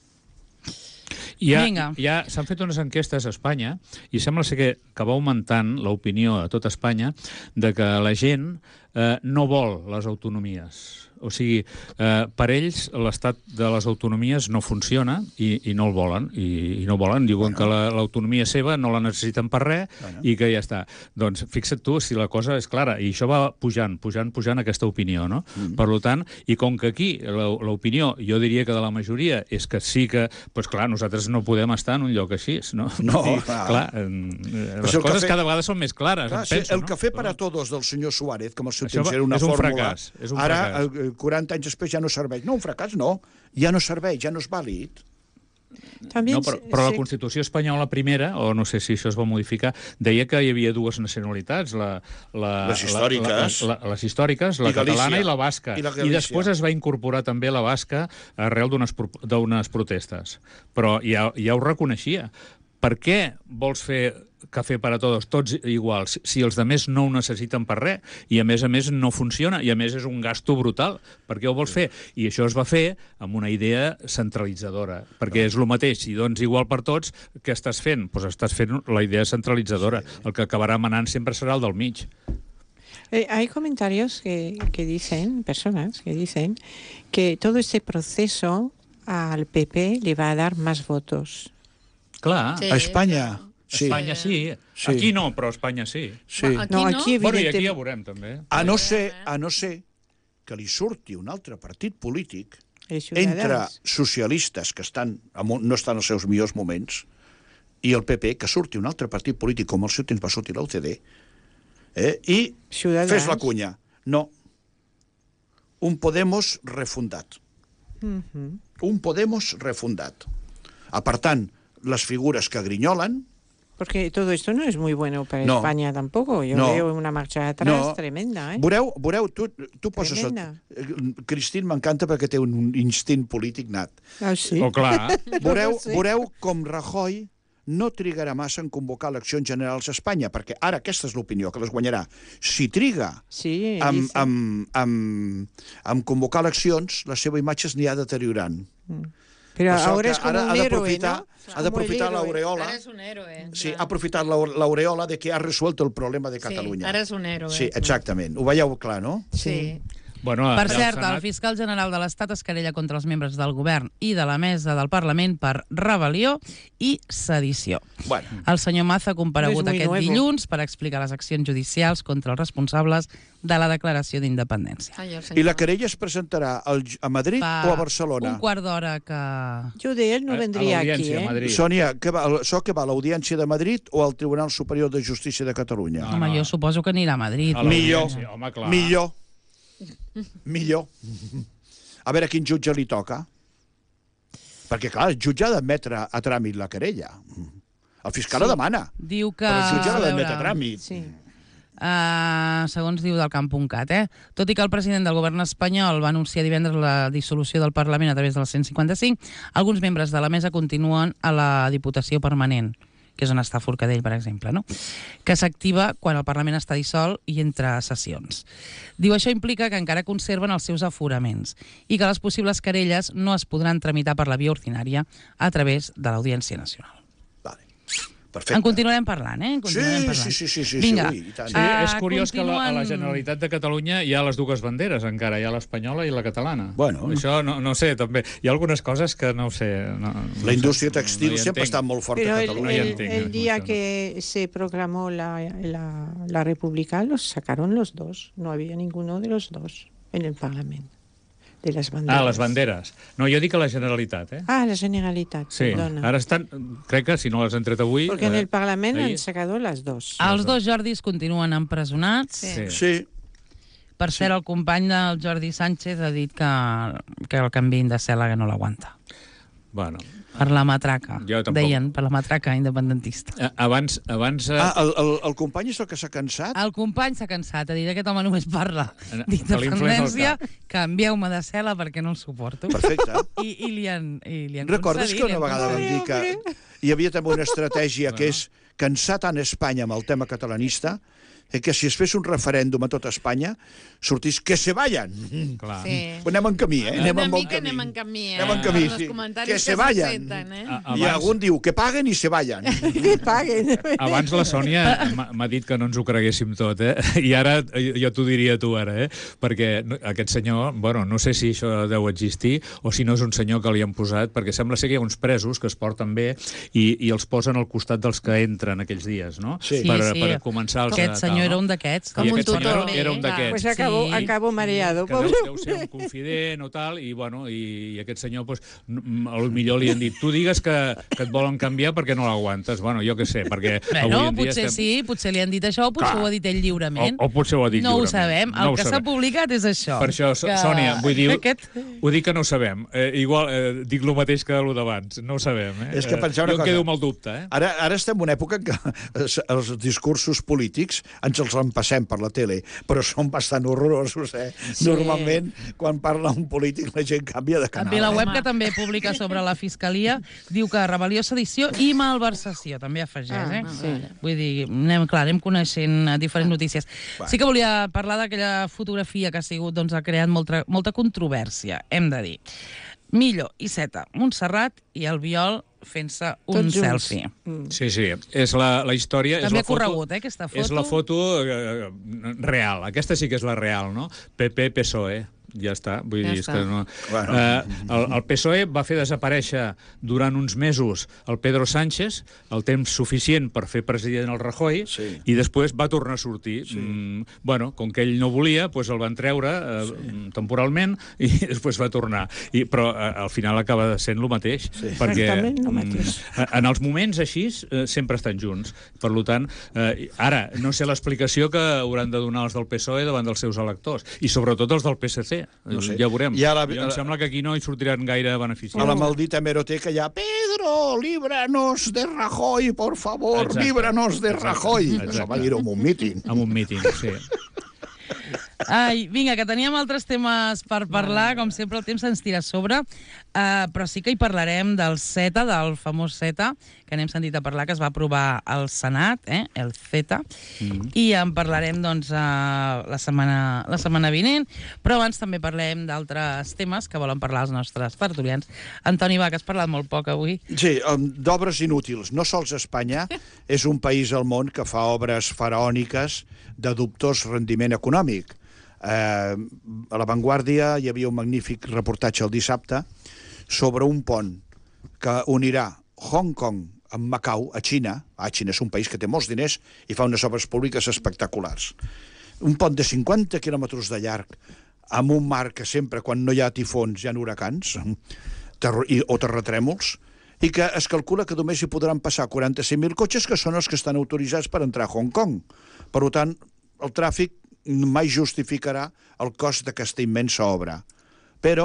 Ja s'han fet unes enquestes a Espanya i sembla ser que va augmentant l'opinió a tot Espanya de que la gent no vol les autonomies. O sigui, per ells l'estat de les autonomies no funciona i no el volen. I no volen, diuen que l'autonomia seva no la necessiten per res i que ja està. Doncs fixa't tu si la cosa és clara. I això va pujant aquesta opinió, no? Per tant, i com que aquí l'opinió, jo diria que de la majoria, és que sí que, doncs clar, nosaltres no podem estar en un lloc així, no? No, clar. Les coses cada vegada són més clares, em penso. El café para todos del senyor Suárez, com el seu temps era una fórmula, ara 40 anys després ja no serveix. No, un fracàs no. Ja no serveix, ja no és vàlid. No, però la Constitució espanyola primera, o no sé si això es va modificar, deia que hi havia dues nacionalitats, les històriques, la catalana i la basca. I després es va incorporar també la basca arrel d'unes protestes. Però ja ho reconeixia. Per què vols fer cafè per a tots iguals, si els altres no ho necessiten per res, i a més no funciona, i a més és un gasto brutal? Per què ho vols fer? I això es va fer amb una idea centralitzadora, perquè és el mateix, si dones igual per tots, què estàs fent? Doncs estàs fent la idea centralitzadora, el que acabarà manant sempre serà el del mig. Hay comentarios que dicen, personas que dicen, que todo este proceso al PP le va a dar más votos. Clar. A Espanya... Sí. Espanya sí. Aquí no, però a Espanya sí. Aquí bueno, i aquí ja veurem, també. A no ser que li surti un altre partit polític entre socialistes que no estan als seus millors moments i el PP, que surti un altre partit polític com el seu temps va sortir l'UCD, i fes la cunya. No. Un Podemos refundat. Un Podemos refundat. Apartant les figures que grinyolen. Porque todo esto no es muy bueno para España tampoco. Yo veo una marcha atrás tremenda. Veureu, tu poses... Cristín m'encanta perquè té un instint polític nat. Ah, sí? Oh, clar. Veureu com Rajoy no trigarà massa en convocar eleccions generals a Espanya, perquè ara aquesta és l'opinió, que les guanyarà. Si triga en convocar eleccions, la seva imatge es n'hi ha deteriorant. Però ara és com un héroe, ¿no? Ha d'aprofitar l'aureola. Ara és un héroe. Sí, ha aprofitat l'aureola de que ha resuelto el problema de Catalunya. Sí, ara és un héroe. Sí, exactament. Ho veieu clar, no? Sí. Bueno, per cert, el fiscal general de l'Estat es querella contra els membres del govern i de la mesa del Parlament per rebel·lió i sedició. Bueno. El senyor Maza ha comparegut aquest dilluns per explicar les accions judicials contra els responsables de la declaració d'independència. I la querella es presentarà a Madrid o a Barcelona? Un quart d'hora que... Jo de ell no vendria aquí, Sònia, això que va a l'Audiència de Madrid o al Tribunal Superior de Justícia de Catalunya? Home, jo suposo que anirà a Madrid. Millor. A veure quin jutge li toca. Perquè, clar, el jutge ha d'admetre a tràmit la querella. El fiscal la demana. Diu que... Però el jutge l'ha d'admetre a tràmit. Sí. Segons diu del camp.cat, tot i que el president del govern espanyol va anunciar divendres la dissolució del Parlament a través del 155, alguns membres de la mesa continuen a la Diputació Permanent, que és on està Forcadell, per exemple, no? Que s'activa quan el Parlament està dissolt i entre sessions. Diu, això implica que encara conserven els seus aforaments i que les possibles querelles no es podran tramitar per la via ordinària a través de l'Audiència Nacional. Vale. Perfecte. En continuarem parlant, Sí. Vinga. És curiós que a la Generalitat de Catalunya hi ha les dues banderes, encara. Hi ha l'espanyola i la catalana. Bueno. Això, no sé, també. Hi ha algunes coses que no ho sé. La indústria textil sempre està molt forta a Catalunya. El día que se proclamó la República, los sacaron los dos. No había ninguno de los dos en el Parlamento. De les banderes. Les banderes. No, jo dic a la Generalitat, la Generalitat, sí. Perdona. Ara estan, crec que si no les han tret avui... Perquè en el Parlament han sacado les dos. Els dos Jordis continuen empresonats. Sí. Per cert, el company del Jordi Sánchez ha dit que el canviïn de cel·la que no l'aguanta. Bueno... Per la matraca, deien, per la matraca independentista. Abans... El company és el que s'ha cansat? El company s'ha cansat, ha dit, aquest home només parla d'independència, canvieu-me de cel·la perquè no el suporto. Perfecte. I li han Recordes que una vegada vam dir que hi havia també una estratègia que és cansar tant Espanya amb el tema catalanista que si es fes un referèndum a tota Espanya, sortís que se vayan. Clar. Sí. Anem en camí, Anem en camí, sí. Que se vayan. I algun diu que paguen i se vayan. Que paguen. Abans la Sònia m'ha dit que no ens ho creguéssim tot, I ara jo t'ho diria tu ara, Perquè aquest senyor, bueno, no sé si això deu existir o si no és un senyor que li han posat, perquè sembla ser que hi ha uns presos que es porten bé i els posen al costat dels que entren aquells dies, no? Sí. Per començar els... Aquest senyor era un d'aquests. Com un tutor. Era un d'aquests. Pues acabo mareado. Que deu ser un confident o tal, i bueno, i aquest senyor, pues, millor li han dit, tu digues que et volen canviar perquè no l'aguantes. Bueno, jo què sé, perquè avui en dia potser sí, potser li han dit això, o potser ho ha dit ell lliurement. O potser ho ha dit lliurement. No ho sabem. El que s'ha publicat és això. Per això, Sònia, vull dir, ho dic que no ho sabem. Igual dic el mateix que el d'abans. No ho sabem. És que penseu una cosa. Jo quedo amb el dubte. Ara estem en una època en què els discursos polítics ens els empassem per la tele, però són bastant horrorosos, Sí. Normalment, quan parla un polític, la gent canvia de canal. La web que també publica sobre la Fiscalia diu que rebel·lió, sedició i malversació, també afegeix, Sí. Vull dir, anem coneixent diferents notícies. Sí que volia parlar d'aquella fotografia que ha sigut, doncs, ha creat molta controvèrsia, hem de dir. Millo i Iceta, Montserrat i Albiol fent-se un selfie. Sí, és la història... També ha corregut, aquesta foto. És la foto real, aquesta sí que és la real, no? PP-PSOE. ja està. Vull dir, és que no... El PSOE va fer desaparèixer durant uns mesos el Pedro Sánchez, el temps suficient per fer president el Rajoy, i després va tornar a sortir. Bueno, com que ell no volia, doncs el van treure temporalment i després va tornar. Però al final acaba sent el mateix, perquè en els moments així sempre estan junts. Per tant, ara, no sé l'explicació que hauran de donar els del PSOE davant dels seus electors, i sobretot els del PSC. Ja veurem. Em sembla que aquí no hi sortiran gaire beneficis. A la maldita hemeroteca hi ha Pedro, líbranos de Rajoy, por favor, líbranos de Rajoy. Això va dir-ho en un míting. En un míting, sí. Ai, vinga, que teníem altres temes per parlar, com sempre el temps ens tira a sobre, però sí que hi parlarem del CETA, del famós CETA, que n'hem sentit a parlar, que es va aprovar al Senat, el CETA, i en parlarem doncs la setmana vinent, però abans també parlem d'altres temes que volen parlar els nostres tertulians. Antoni Bach, has parlat molt poc avui. Sí, d'obres inútils. No sols Espanya és un país al món que fa obres faraòniques de dubtós rendiment econòmic. A La Vanguardia hi havia un magnífic reportatge el dissabte sobre un pont que unirà Hong Kong amb Macau a Xina. Xina és un país que té molts diners i fa unes obres públiques espectaculars. Un pont de 50 quilòmetres de llarg amb un mar que sempre, quan no hi ha tifons, hi ha huracans o terratrèmols, i que es calcula que només hi podran passar 45.000 cotxes, que són els que estan autoritzats per entrar a Hong Kong. Per tant, el tràfic mai justificarà el cost d'aquesta immensa obra. Però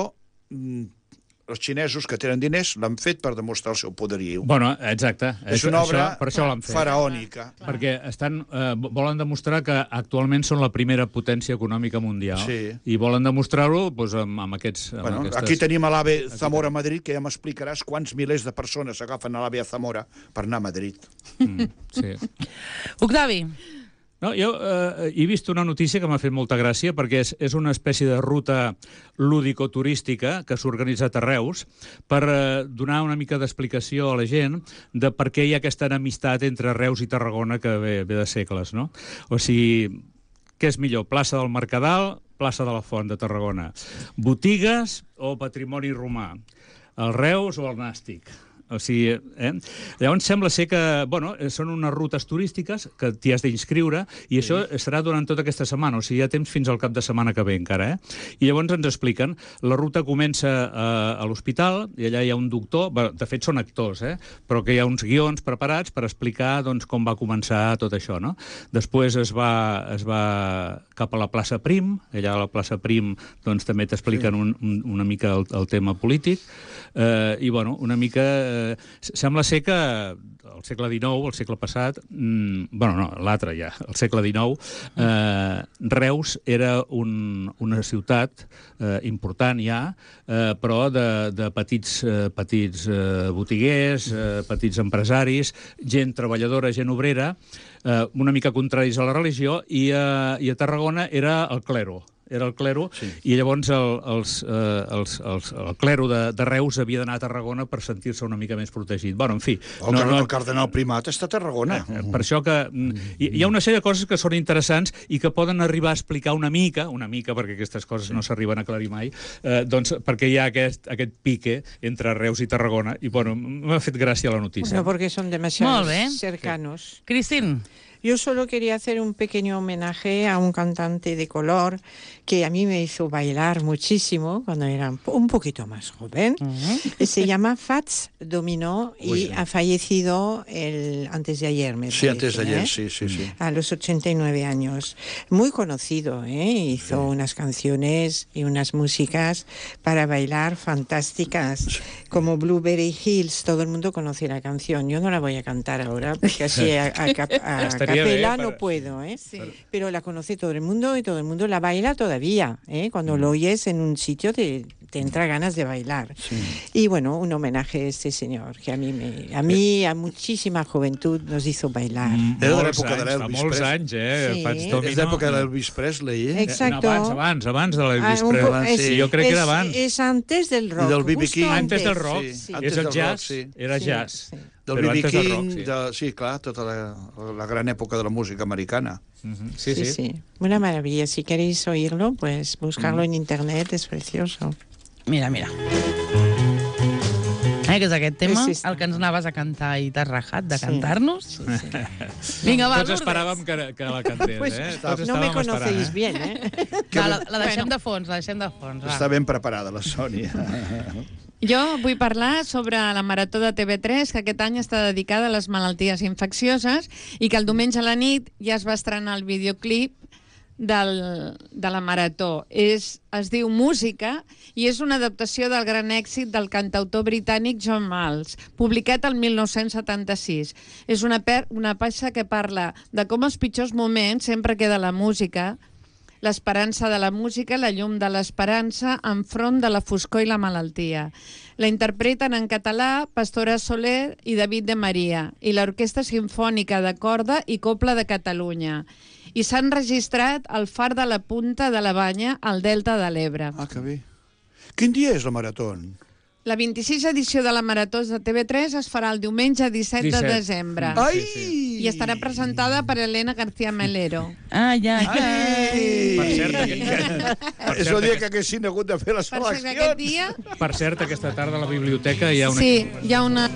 els xinesos, que tenen diners, l'han fet per demostrar el seu poderiu. Bueno, exacte. És una obra faraònica. Perquè volen demostrar que actualment són la primera potència econòmica mundial. I volen demostrar-ho amb aquests... Aquí tenim a l'AVE Zamora-Madrid, que ja m'explicaràs quants milers de persones agafen a l'AVE a Zamora per anar a Madrid. Sí. Octavi. No, jo he vist una notícia que m'ha fet molta gràcia, perquè és una espècie de ruta lúdico-turística que s'ha organitzat a Reus per donar una mica d'explicació a la gent de per què hi ha aquesta enemistat entre Reus i Tarragona que ve de segles, no? O sigui, què és millor, plaça del Mercadal, plaça de la Font de Tarragona? Botigues o patrimoni romà? El Reus o el Nàstic? O sigui, llavors sembla ser que, són unes rutes turístiques que t'hi has d'inscriure i això serà durant tota aquesta setmana, o sigui, hi ha temps fins al cap de setmana que ve encara, I llavors ens expliquen, la ruta comença a l'hospital i allà hi ha un doctor, de fet són actors, però que hi ha uns guions preparats per explicar com va començar tot això, no? Després es va cap a la plaça Prim, allà a la plaça Prim també t'expliquen una mica el tema polític, i una mica... Sembla ser que al segle XIX, al segle passat, l'altre ja, al segle XIX, Reus era una ciutat important ja, però de petits botiguers, petits empresaris, gent treballadora, gent obrera, una mica contraris a la religió, i a Tarragona era el clero. I llavors el clero de Reus havia d'anar a Tarragona per sentir-se una mica més protegit. En fi... El cardenal primat està a Tarragona. Per això que hi ha una sèrie de coses que són interessants i que poden arribar a explicar una mica, perquè aquestes coses no s'arriben a aclarir mai, perquè hi ha aquest pique entre Reus i Tarragona, i m'ha fet gràcia la notícia. Porque son demasiado cercanos. Cristín. Yo solo quería hacer un pequeño homenaje a un cantante de color que a mí me hizo bailar muchísimo cuando era un poquito más joven. Se llama Fats Domino y ha fallecido antes de ayer, me parece. Sí, antes de ayer, sí. A los 89 años. Muy conocido, hizo unas canciones y unas músicas para bailar fantásticas, como Blueberry Hills. Todo el mundo conoce la canción. Yo no la voy a cantar ahora, porque así a capela no puedo, sí. Pero la conoce todo el mundo y todo el mundo la baila todavía, Cuando lo oyes en un sitio te entra ganas de bailar. Sí. Y un homenaje a este señor que a muchísima juventud nos hizo bailar. Era de l'època de l'Elvis Presley. Molts anys, És d'època de l'Elvis Presley, Exacto. Abans de l'Elvis Presley. Sí, jo crec que era abans. És antes del rock. I del B.B. King. Antes del rock. És el jazz. Era jazz. Del B.B. King, sí, clar, tota la gran època de la música americana. Sí. Una maravilla. Si queréis oírlo, pues buscarlo en internet, es precioso. Mira. Que és aquest tema, el que ens anaves a cantar i t'has rajat de cantar-nos? Sí. Vinga, va, Tots esperàvem que la cantés, pues, Tots no me conocéis bien, La deixem de fons, Està ben preparada, la Sònia. Jo vull parlar sobre la Marató de TV3, que aquest any està dedicada a les malalties infeccioses i que el diumenge a la nit ja es va estrenar el videoclip de la Marató. Es diu Música i és una adaptació del gran èxit del cantautor britànic John Miles, publicat el 1976. És una peça que parla de com els pitjors moments sempre queda la música, l'esperança de la música, la llum de l'esperança enfront de la foscor i la malaltia. La interpreten en català Pastora Soler i David de Maria i l'Orquestra Simfònica de Corda i Copla de Catalunya. I s'ha enregistrat al Far de la Punta de la Banya, al Delta de l'Ebre. Ah, que bé. Quin dia és la Marató? La 26 edició de la Marató de TV3 es farà el diumenge 17 de desembre. Ai! I estarà presentada per Elena García Melero. Ai! Per És el dia que haguessin hagut de fer les seleccions. Per cert, aquesta tarda a la biblioteca hi ha una... Sí, hi ha una...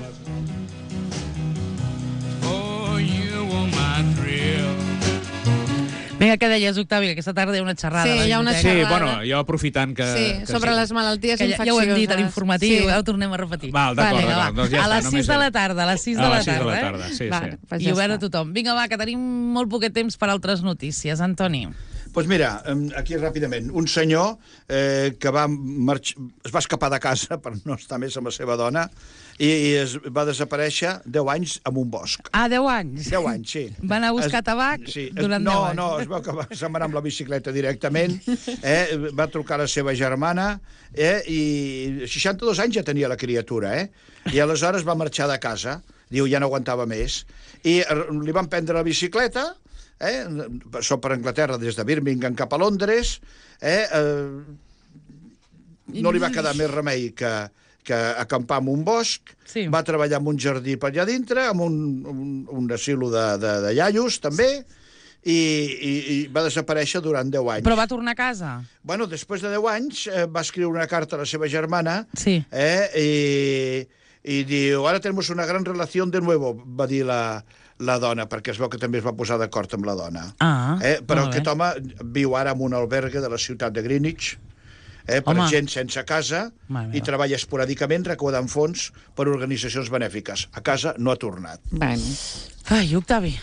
Vinga, què deies, Octavi, que aquesta tarda hi ha una xerrada. Sí, hi ha una xerrada. Sí, bueno, jo aprofitant que... Sí, sobre les malalties infeccioses. Ja ho hem dit a l'informatiu, ja ho tornem a repetir. Val, d'acord, doncs ja està. A les 6 de la tarda, a les 6 de la tarda. Sí. I obert a tothom. Vinga, va, que tenim molt poquet temps per altres notícies. Antoni. Doncs mira, aquí ràpidament, un senyor que es va escapar de casa per no estar més amb la seva dona i es va desaparèixer 10 anys en un bosc. Ah, 10 anys? 10 anys, sí. Va anar a buscar tabac durant 10 anys. No, es veu que se'n va anar amb la bicicleta directament, va trucar a la seva germana i 62 anys ja tenia la criatura, i aleshores va marxar de casa, diu, ja no aguantava més, i li van prendre la bicicleta, això per Anglaterra, des de Birmingham cap a Londres, no li va quedar més remei que acampar en un bosc, va treballar en un jardí per allà dintre, amb un asilo de iaios, també, i va desaparèixer durant 10 anys. Però va tornar a casa? Bueno, després de 10 anys va escriure una carta a la seva germana, i diu, ara tenemos una gran relació de nuevo, va dir la dona, perquè es veu que també es va posar d'acord amb la dona. Però aquest home viu ara en un albergue de la ciutat de Greenwich, per gent sense casa, i treballa esporàdicament recaudant fons per organitzacions benèfiques. A casa no ha tornat. Ai, Octavi.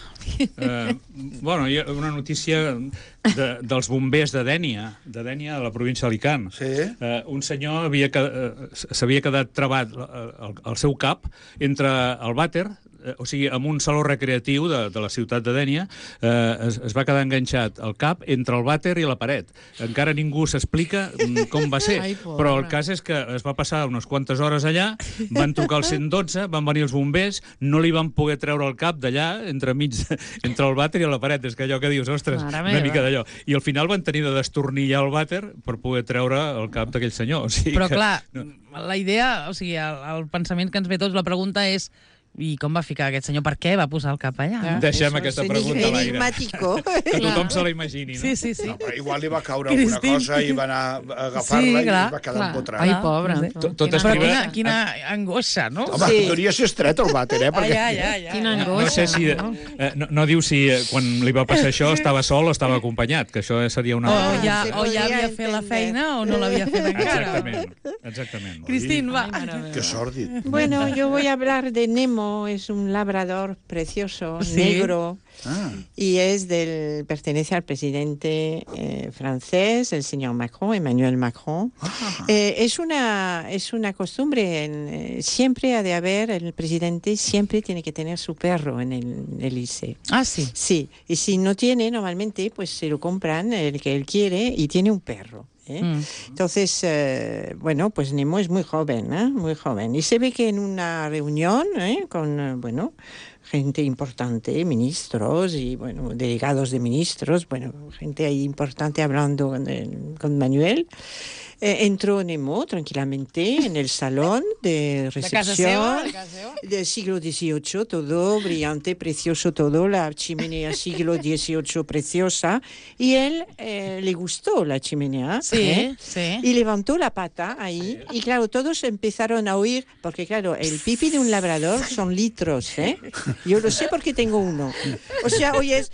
Bueno, hi ha una notícia dels bombers de Dénia, a la província d'Alicant. Un senyor s'havia quedat trabat al seu cap entre el vàter, o sigui, en un saló recreatiu de la ciutat de Dénia, es va quedar enganxat el cap entre el vàter i la paret. Encara ningú s'explica com va ser, però el cas és que es va passar unes quantes hores allà, van trucar al 112, van venir els bombers, no li van poder treure el cap d'allà, entre el vàter i la paret. És que allò que dius, ostres, una mica d'allò. I al final van tenir de destornillar el vàter per poder treure el cap d'aquell senyor. Però clar, la idea, o sigui, el pensament que ens ve tots, la pregunta és: i com va ficar aquest senyor? Per què va posar el cap allà? Deixem aquesta pregunta a l'aire. Que tothom se la imagini. Sí. No, però igual li va caure alguna cosa i va anar a agafar-la i es va quedar empotrat. Ai, pobre. Però quina angoixa, no? Home, podria ser estret el vàter, Quina angoixa. No sé si... No diu si quan li va passar això estava sol o estava acompanyat, que això seria una... O ja havia fet la feina o no l'havia fet encara. Exactament. Cristín, va. Que sòrdid. Bueno, yo voy a hablar de Nemo. Es un labrador precioso, negro, y pertenece al presidente francés, el señor Macron, Emmanuel Macron. Es una costumbre, siempre ha de haber, el presidente siempre tiene que tener su perro en el Élysée. Ah, sí. Sí, y si no tiene, normalmente pues se lo compran el que él quiere y tiene un perro. Entonces, bueno, pues Nemo es muy joven, muy joven. Y se ve que en una reunión con, bueno, gente importante, ministros y, bueno, delegados de ministros, bueno, gente ahí importante hablando con Manuel, Entró Nemo tranquilamente en el salón de recepción del siglo XVIII, todo brillante, precioso, todo, la chimenea siglo XVIII preciosa, y él le gustó la chimenea, y levantó la pata ahí, y claro, todos empezaron a oír, porque claro, el pipí de un labrador son litros, yo lo sé porque tengo uno, o sea, oyes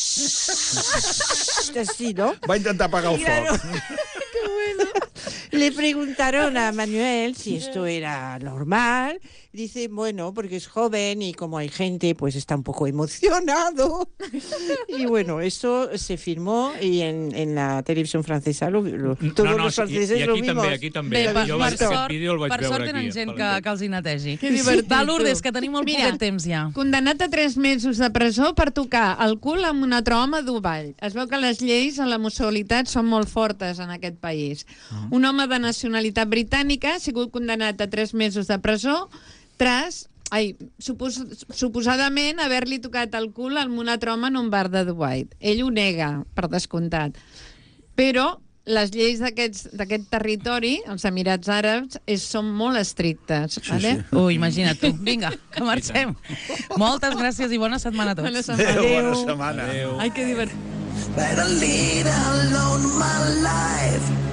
así, ¿no? Va a intentar apagar el foc. Qué bueno. Le preguntaron a Manuel si esto era normal. Dice, bueno, porque es joven y como hay gente, pues está un poco emocionado. Y bueno, esto se filmó y en la televisión francesa todos los franceses lo vimos. Aquí també. Jo aquest vídeo el vaig veure aquí. Per sort tenen gent que els hi netegi. Que divertit. Va, Lourdes, que tenim molt poquet temps ja. Condemnat a 3 mesos de presó per tocar el cul amb un altre home a Dubai. Es veu que les lleis a l'homosexualitat són molt fortes en aquest país. Un home de nacionalitat britànica ha sigut condemnat a 3 mesos de presó suposadament haver-li tocat el cul amb un altre home en un bar de Dubai. Ell ho nega, per descomptat. Però les lleis d'aquest territori, els Emirats Àrabs, són molt estrictes. Vale? Ui, imagina't tu. Vinga, que marxem. Moltes gràcies i bona setmana a tots. Bona setmana. Bona setmana. Ai, que divertit. Better lead alone my life.